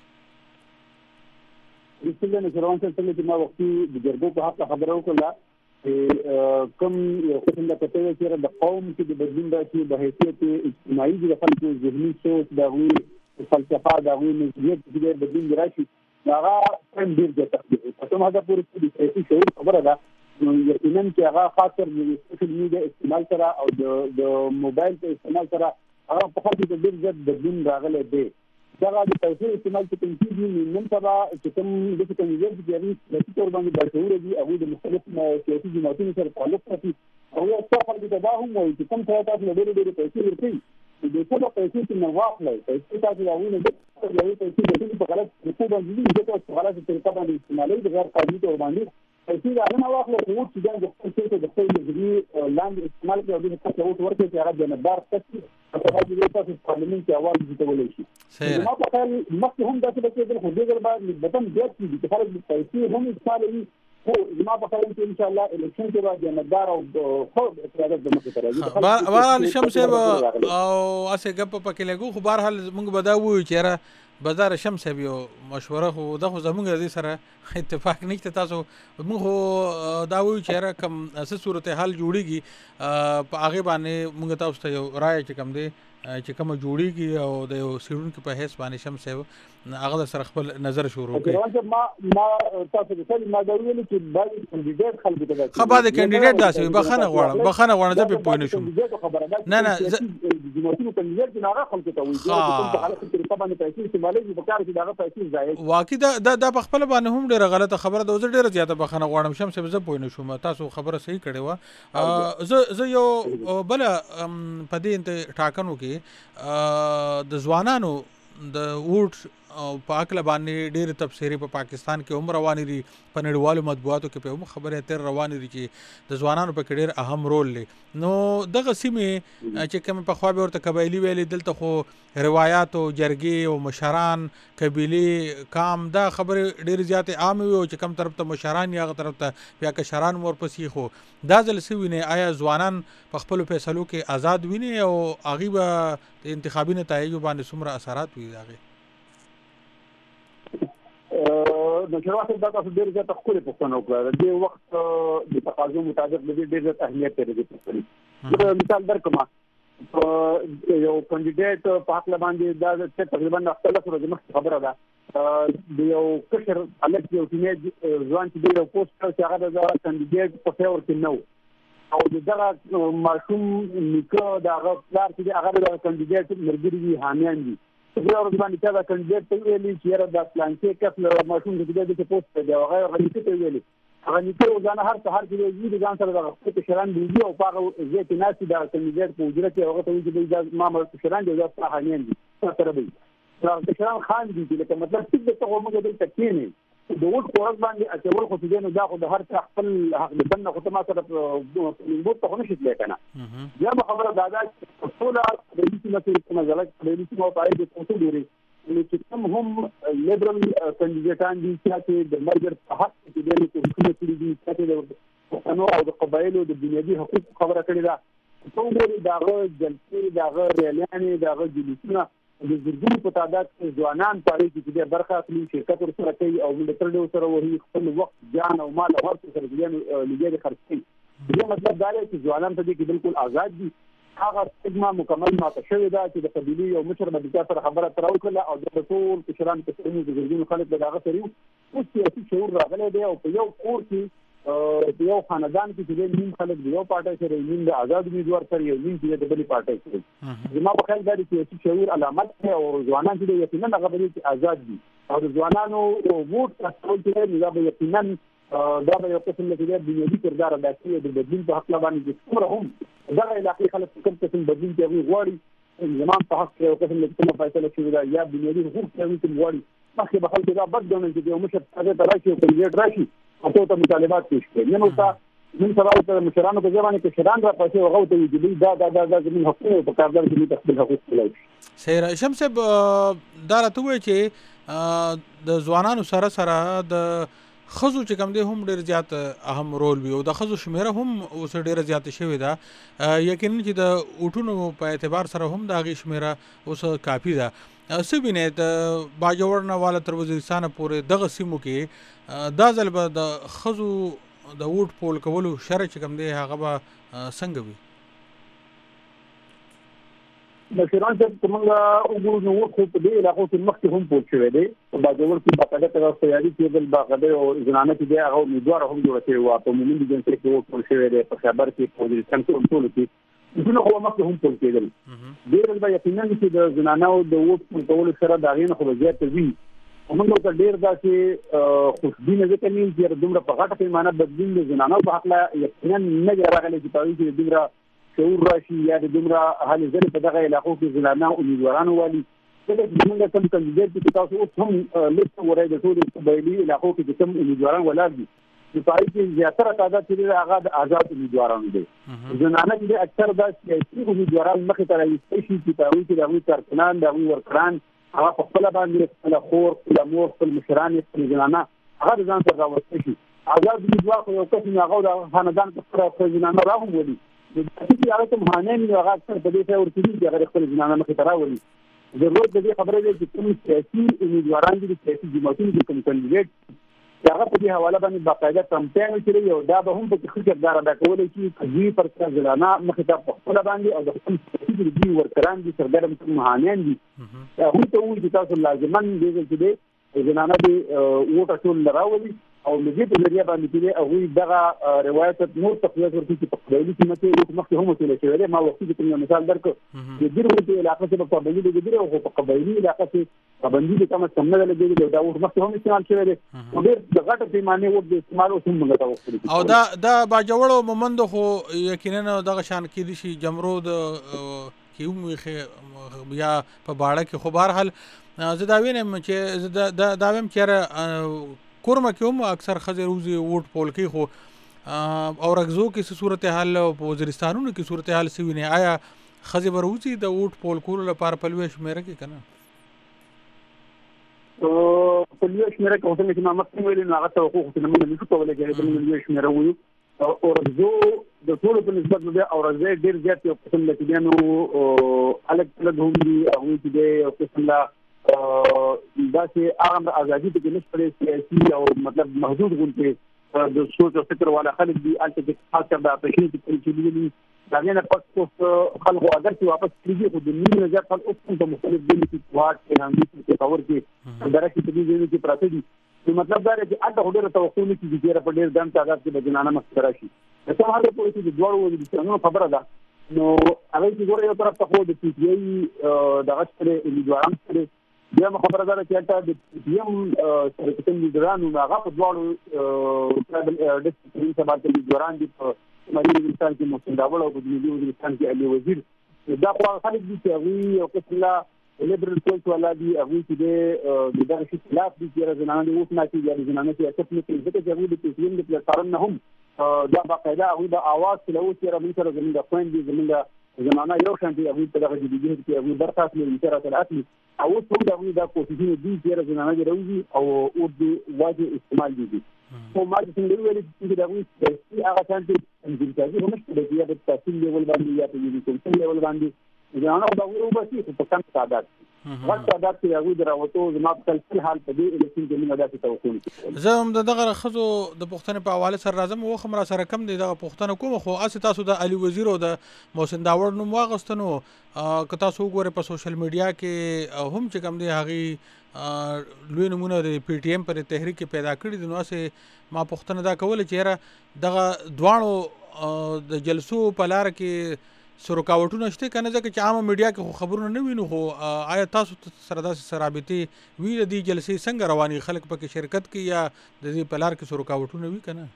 رسول الله شروان څخه چې ما وختي د جرګو په حق خبرو کړه چې کوم یو څه څنګه پته چې د قوم کې د بدلون راشي د حیثیت اجتماعي د خلکو ذهني سوچ د غوي فلسفه د غوي نظریات د بدلون راشي هغه څنګه ډیر د تخصص په کومه ده پورې د سیاسي شعور خبره ده نو یقینا چې هغه خاطر د سوشل میډیا استعمال سره او د د موبایل په استعمال سره هغه په خاطر د ډیر زیات بدلون راغلی دی دا د پیسې استعمال چې کوم کیږي نن سبا چې کوم د کوم یو ځای د تور باندې بشور دي هغه د مختلفو سیاسي جماعتونو سره تعلق لري او یو څه خلک دا هم وایي چې کوم څه تاسو له ډېر ډېر پیسې ورکړي د څه په پیسې کې نه واخلای پیسې تاسو راوونه د یو پیسې د په غلط طریقو باندې د تاسو په غلط طریقه باندې استعمالوي د غیر قانوني تور باندې پیسې دا نه واخلای خو چې دا د خپل څه د خپل د لاندې استعمال کوي او د تاسو وټ ورکړي چې هغه د نبار تاسو په هغه د تاسو پارلیمنت کې اواز دي ته ولې شي نو په خپل مخکې هم داسې بچي خو دې بعد بدن زیات دي چې خلک د پیسې هم استعمالوي خو زما په خیال کې ان شاء الله الیکشن کې به جنتدار او خو اقتدار د مخې راځي بهرحال شمس او اسه غپ پکې لګو خو بهرحال موږ بداوو چې را بازار شمس یو مشوره خو د خو زمونږ د سره اتفاق نشته تاسو موږ دا وایو چې را کوم اسه صورتحال جوړیږي په هغه باندې موږ تاسو ته یو رائے چې کوم دی چې کوم جوړیږي او د یو سیرونکو په هیڅ باندې شمس هغه سره خپل نظر شروع کړي ما ما تاسو د څه ما دا ویل چې باید کاندیدټ خلک ته خو بعد کاندیدټ داسې بخنه غواړم بخنه غواړم زه په پوینه شوم نه نه جمهوریت کاندیدټ نه هغه خلک ته وایي چې په حالت کې طبعا پیسې استعمالوي په کار کې دغه پیسې ځای واقعي دا د په خپل باندې هم ډیره غلطه خبره ده زه ډیره زیاته بخنه غواړم شمس زه پوینه شوم تاسو خبره صحیح کړې و زه زه یو بل په دې انت ټاکنو کې د ځوانانو د ووټ په اکل باندې ډېر تفسیری په پاکستان کې هم روانې دي په نړیوالو مطبوعاتو کې په هم خبره تر روانې دي چې د ځوانانو په کې ډېر اهم رول لري نو دغه سیمې چې کوم په خوا به ورته قبایلی ویلې دلته خو روایت او جرګې او مشران قبیله کام دا خبره ډېر زیات عام وي او چې کوم طرف ته مشران یا طرف ته بیا کشران ورپسې خو دا ځل سوینه آیا ځوانان په خپل فیصلو کې آزاد ویني او هغه به انتخابي نتایج باندې څومره اثرات وي هغه د شروعات د تاسو ډیر زیات خپل پښتنو کړل د وخت د تقاضو مطابق د ډیر زیات اهمیت لري د مثال درکم یو کاندیدټ په حق باندې دا تقریبا خپل سره د مخ خبره ده د یو کشر هلک یو ټینیج ځوان چې دی یو پوسټ کړ چې هغه د دغه کاندیډیټ په فیور کې نه و او د دغه ماشوم نیکه د هغه پلار چې دی هغه د دغه کاندیډیټ ملګري دي حامیان دي په ورځ باندې چې دا کاندیډیټ ته ویلي چې یاره دا پلانکې کس له ماشوم د دې د پوسټ دی او هغه نیکه ته ویلي هغه نیکه روزانه هر سهار چې دی د ځان سره د خپل کشران دی او په هغه ځای کې ناسي دا کاندیډیټ په اجرت کې هغه ته ویلي چې دا ما کشران دی دا حامیان دي سره دی دا کشران خان دي چې مطلب څه د څه موږ د تکینه د وټ کورس باندې اچول خو دې نو دا خو د هر څه خپل حق د بنه خو ته ما سره په ته نشي تلای کنه یا به خبره دادا ټول د دې مسلې په نظر کې د دې مو پای د څه ډوري چې کوم هم لیبرل کاندیډیټان دي چې د مرګ په حق کې د حکومت کړي دي چې د قانون او د قبایلو د بنیادي حقوق خبره کړې ده څو ډول داغه جلسې داغه ریلیانې داغه جلسونه د زرګونو په تعداد کې ځوانان پاره چې د برخه اخلي شرکت ورسره کوي او د ترډو سره وهي خپل وخت جان او مال او ورته سره دې لګي خرڅ کوي دا مطلب دا دی چې ځوانان په دې کې بالکل آزاد دي هغه سګما مکمل ماته شوی دا چې د قبيلي او مشر د سره خبره تر وکړه او د ټول کشران په څیر د زرګونو خلک د هغه سره یو سیاسي شعور راغلی دی او په یو کور کې په یو خاندان کې چې نیم خلک د یو پارټي سره نیم د آزاد امیدوار سره یو نیم د بلې پارټي سره زما په خیال دا دی چې شعور علامت دی او ځوانان چې یقینا هغه به آزاد دي او د ځوانانو ووټ تاسو چې دا به یقینا دا به یو قسم له دې بنیادی کردار ادا کوي د بدلون په حق باندې چې څومره هم دا علاقې خلک کوم قسم بدلون کوي غواړي زمام په حق یو قسم له کومه فیصله شوې ده یا بنیادی حقوق کوي چې غواړي مخکې به خلک دا بد ګڼل چې یو مشر هغه راشي او کاندیډیټ راشي او ته مطالبات پیش کړي نو تاسو من سبا ته مشرانو په ځواني کې شران را پاتې او غوته وي دا دا دا د زمين حقوق په کار دار کې تخصیل حقوق کولای سیر شمس دا راته وي چې د ځوانانو سره سره د خزو چې کوم دي هم ډیر زیات اهم رول وي او د خزو شمیره هم اوس ډیر زیات شوی دا یقینا چې د اوټونو په اعتبار سره هم د غي شمیره اوس کافی ده سبینه د باجوړ نه والا تر وزیرستان پورې دغه سیمو کې دا ځل به د خزو د ووټ پول کولو شرع چې کوم دی هغه به څنګه وي مشران چې څنګه وګورو نو خو په دې علاقو کې مخکې هم پول شوی دی په باجوړ کې باقاعده تر تیاری کېدل باقاعده او ځنانه چې دی هغه امیدوار هم جوړ شوی و په مومن دي چې کې پول شوی دی په خبر کې په وزیرستان کې ټول کې دغه هو مخکې هم پول کېدل ډېر به یقینا چې د ځنانه او د ووټ پول کولو سره دا غینه خو زیات وي موږ ته ډیر دا چې خوشبینه ځکه نه چې دومره په غټه پیمانه بدلون د زنانو په حق لا یقینا نه راغلی چې تاسو چې دومره شعور راشي یا د دومره حال ځل په دغه علاقو کې زنانه امیدوارانو والی څنګه چې موږ کوم کاندیډیټ چې تاسو اوس هم لیست ورای د ټول قبایلی علاقو کې کوم امیدواران ولر دي چې پای کې زیاتره تعداد چې هغه د آزاد امیدوارانو دي زنانه چې اکثر د سیاسي امیدواران مخې ته راځي چې تاسو چې دغه کارکنان دغه ورکران هغه په خپل باندې خپل خور خپل مور خپل مشران خپل جنانه هغه ځان سره راوستي شي آزاد امیدوار خو یو کس نه هغه د خاندان په خپل جنانه راهم ولي د دې هغه ته مهانه نه هغه څنګه په دې ته ورته دي چې هغه خپل جنانه مخې ته راولي ضرورت دې خبره ده چې کوم سیاسي امیدواران دي سیاسي جماعتونو کې کوم کاندیډیټ هغه په دې حواله باندې باقاعده کمپاین کړی او دا به هم په کې کردار ادا کولای شي چې پر څه ځلانه مخې ته په خپل باندې او د خپل سیاسي دي ورکران دي سرګرم مهانیان دي هغه ته وایي چې تاسو لازمان دي چې جنانه دي وټه ټول راولي او لږه په ذریعہ باندې چې هغه دغه روایت نور تقویت ورته چې په خپلې کې مته مخکې هم ویل شوی دی ما وختي کې یو مثال درکو چې ډیرو په علاقې کې په قبایلی کې ډیرو او په قبایلی علاقې کې پابندي د کومه څنګه لګېږي دا اوس مخکې هم استعمال شوی دی او ډېر د غټ پیمانه وو د استعمال اوس هم موږ ته وکړي او دا دا باجوړو مومند خو یقینا دغه شان کې دي شي جمرود کیوم یا په باړه کې خو بهر حال زه دا وینم چې دا دا ویم چې کورمه کې هم اکثر خزر روزي ووټ پول کې خو او رغزو کې صورتحال په وزیرستانونو کې صورتحال سوي نه آیا خزر بروزي د ووټ پول کول لپاره په لوي شمیره کې کنه او په لوي شمیره کې اوسه چې ما مخکې ویل نه هغه توقع خو نه موږ نشو کولای چې د لوي شمیره وایو او رغزو د ټول په نسبت د او رغزه ډیر زیات یو قسم د دینو الګ الګ هم دي او چې د قسم لا دا چې هغه ازادي ته نشته سیاسي او مطلب محدود غونډه د سوچ او فکر والا خلک دي البته خاص کر د اپریشن چې چې هغې نه پس اوس خلکو اگر چې واپس کېږي خو د نیم نه زیات خلک اوس هم په مختلف ځایونو کې کوهاټ کې همدې کې پېښور کې درک کې په دې ځایونو کې پراته دي. نو مطلب دا دی چې هلته خو ډېره توقع نه کېږي چې په ډېر ګڼ تعداد کې به جنانه مخکې راشي. د کوم حال پورې چې د دواړو وزیرستانونو خبره ده نو هغې چې ګوره یو طرف ته خو د پي ټي آی دغه سره امیدواران سره بیا هم خبره ده چې هلته د پي ټي ایم سره چې کوم لیډران نو هغه په دواړو ټرایبل ډسټرکټ سبا کې لیډران دي په شمالي وزیرستان کې محسن داوړ او په جنوبي وزیرستان کې علي وزیر. دا خو هغه خلک دي چې هغوی یو قسم لا لیبرل پولټ والا دي هغوی چې د دغه شي خلاف دي چې زنانه دي اوس نه کېږي یا د زنانه سیاست نه کوي ځکه چې هغوی د پي ټي ایم د پلیټفارم نه هم دا باقاعده هغوی د اواز چې له اوس یې رامنځ سره زموږ د خویندې زموږ زنانه یو شان دي هغوی په دغه جدیدیت کې هغوی برخه اخلي انشاء الله اخلي او اوس هم د هغوی دا کوششونه دي چې زنانه دې راوځي او اوس د واجب استعمال دي. خو ما چې څنګه ویلي چې د هغوی سیاسي هغه شان چې انجلتازي هم نشته دی یا د تحصیل لیول باندې یا په یونیورسټي لیول باندې زنانه خو به وباسي خو په کم تعداد غټ تعداد کې هغوی د راوتو زما په خپل حال په دې الیکشن کې موږ داسې توقع نه زه هم د دغه ښځو د پوښتنې په حواله سره راځم وخت هم راسره کم دی دغه پوښتنه کوم خو هسې تاسو د علي وزیر او د محسن داوړ نوم واخیسته نو که تاسو وګورئ په سوشل میډیا کې هم چې کوم دی هغې لوی نمونه د پی ټي ایم پر تحریک کې پیدا کړي دي. نو هسې ما پوښتنه دا کوله چې یاره دغه دواړو د جلسو په لاره کې سو رکاوټونه شته که نه ځکه چې عامه میډیا کې خو خبرونه نه وینو خو آیا تاسو سره داسې رابطې وي د دې جلسې څنګه روانې خلک پکې شرکت کوي یا د دې په لار کې سو رکاوټونه وي که نه؟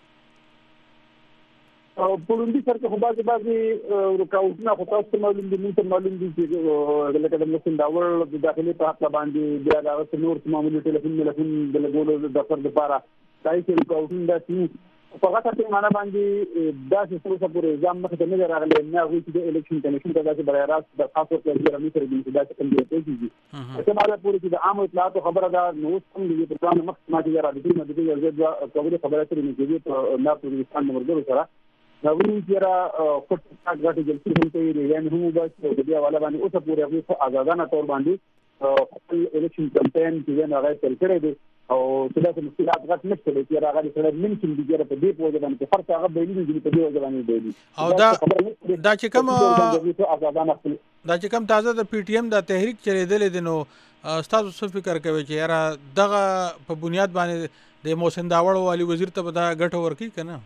په لومړي سر کې خو بعضې بعضې رکاوټونه خو تاسو ته معلوم دي موږ ته معلوم دي چې لکه د محسن داوړ د داخلي په هکله باندې بیا د هغه څه نور څه معمولي ټلیفون ملفون د لګولو د دفتر دپاره دا چې رکاوټونه داسې په غټه پیمانه باندې داسې څه اوسه پورې نظام مخې ته نه دی راغلی نه هغوی چې د الیکشن کمیشن ته داسې براې راست درخواست وکړی چې رامنځ سره دي چې داسې کوم ځای کېږي په کوم حالت پورې چې د عامو اطلاعاتو خبره ده نو اوس هم د دې پروګرام نه مخکې ما چې رابطې نه د دې یو ځای دوه کولې خبره کړې مې کېدې په نارت وزیرستان د ملګرو سره هغوی چې را پټ پټ غټې جلسې هم کوي ریلیانې هم وباسي او د دې حواله باندې اوسه پورې هغوی ښه ازادانه طور باندې خپل الیکشن کمپین چې دی نو هغه یې پیل کړی دی او چې داسې مشکلات غټ نشته دی چې هغه د سړی ممکن دي چې په دې په وجه باندې چې هر څه هغه بیلي دي په دې وجه باندې بیلي او دا دا چې کوم دا چې کوم تازه د پی ټي ایم د تحریک چلېدلی دی نو ستاسو څه فکر کوئ چې یاره دغه په بنیاد باندې د محسن داوړ او علي وزیر ته به دا ګټه ورکړي که نه؟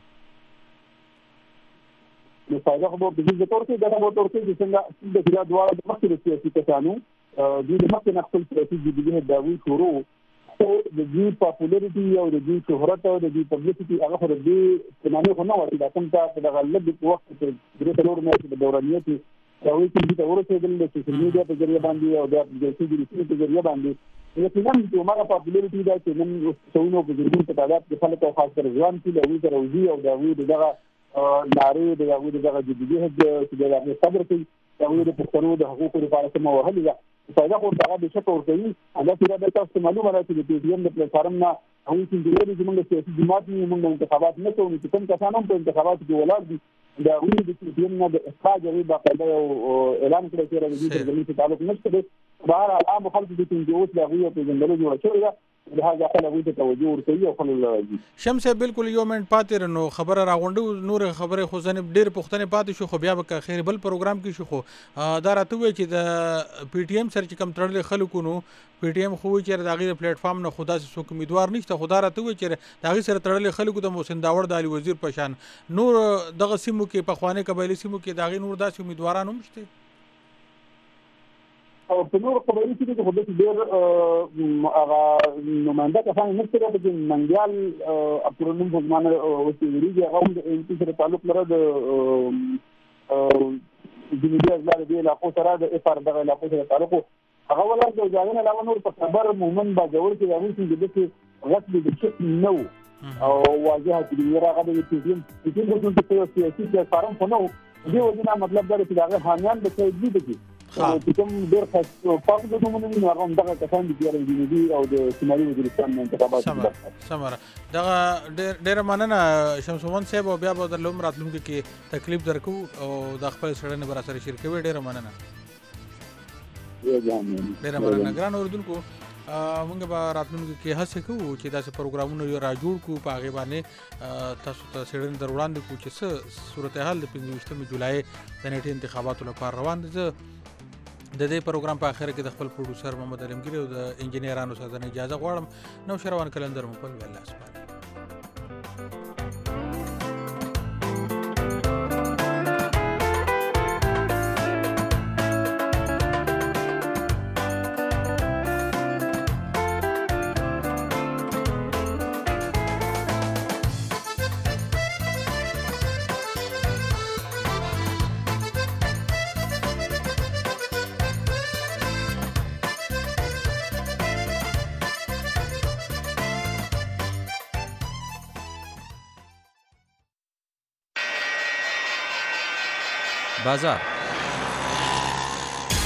نو فایده خو به په دې طور کې ګټه به ورته ورکوي چې څنګه د دا دواړه د مخکې د سیاسي کسانو دوی د مخکې نه خپل سیاسي جدیدیت د هغوی شروع خو د دوی پاپولرټي او د دوی شهرت او د دوی پبلسټي هغه خو د دې پیمانې خو نه وه چې دا کوم ته په دغه لږ وخت کې درې څلور میاشتې د دورانیت هغوی چې دوی ته ورسېدل د سوشل میډیا په ذریعه باندې او د جلسې د رسمي په ذریعه باندې یقینا چې هماغه پاپولرټي ده چې نن سوینو په زرګونو په تعداد کې خلک او خاص کر ځوان چې له هغوی سره وځي او د هغوی د دغه نارې د هغوی د دغه جدیدیت چې د هغې صبر کوي د هغوی د پښتنو د حقوقو لپاره څه وهلې ده فایده خو هغه بېشکه ورکوي. همداسې دا تاسو ته معلومه ده چې د پی ټي ایم د پلیټفارم نه هغوی چې ویلي چې موږ سیاسي جماعت نه یو موږ انتخابات نه کوو چې کوم کسان هم په انتخاباتو کې ولاړ دي د هغوی د پی ټي ایم نه د اخراج هغوی باقاعده یو اعلان کړی چې د دوی سره زموږ څه تعلق نشته دی. بهرحال عامو خلکو دي چې اوس د هغوی یو پېژندلو جوړه شوې ده لهذا خلک هغوی ته توجه ورکوي او خلک راځي. شمس بالکل یو منټ پاتې نو خبره راغونډو نور خبرې خو ځنې ډېرې پوښتنې پاتې شو خو بیا به که خیر بل پروګرام کې شو خو دا راته ووایي چې د پی ټي ایم سره چې کوم تړلي خلکو نو پی ټي ایم خو وایي چې د هغې د پلیټفارم نه خو داسې څوک امیدوار نشته خو دا راته ووایي چې د هغې سره تړلي خلکو د محسن داوړ د علي وزیر په شان نور دغه سیمو کې پخواني قبایلي سیمو کې د هغې نور داسې امیدواران هم شته؟ او په نورو قبایلي سیمو کې خو داسې ډېر هغه نماینده کسان نشته دی چې ننګیال عبدالرحمن په زمانه اوسې وریږي هغه هم د ایم پي سره تعلق لره د جنوبي اضلاع د دې علاقو سره د اف آر دغه علاقو سره تعلق هغه ولاړ د ځایونو علاوه نور په خبر مومن باجوړ کې هغوی چې داسې غصب د شک نه و او واضحه چې هغه د پی ټي ایم پی ټي ایم په یو سیاسي پلیټفارم خو نه و دې وجې نه مطلب دا دی چې د هغې حامیان به شاید دي پکې چې کوم ډېر خاص پاک د نومونه وي نو هغه همدغه کسان دي چې د جنوبي او د شمالي وزیرستان نه انتخابات سمه دغه ډېره مننه شمسومند صاحب او بیا به درله هم راتلونکي کې تکلیف درکو او د خپل څېړنې به راسره شریکوي ډېره مننه ډېره مننه ګران اورېدونکو موږ به راتلونکي کې هڅه کوو چې داسې پروګرامونه را جوړ کړو په هغې باندې تاسو ته څېړنې در وړاندې کړو چې څه صورتحال د پنځه ویشتمې جولای د نیټې انتخاباتو لپاره روان دی. زه د دې پروګرام په اخر کې د خپل پروډوسر محمد علمګیر او د انجینیرانو څخه د اجازه غواړم. نو شروان کلندر مو په الله سپارم. بازار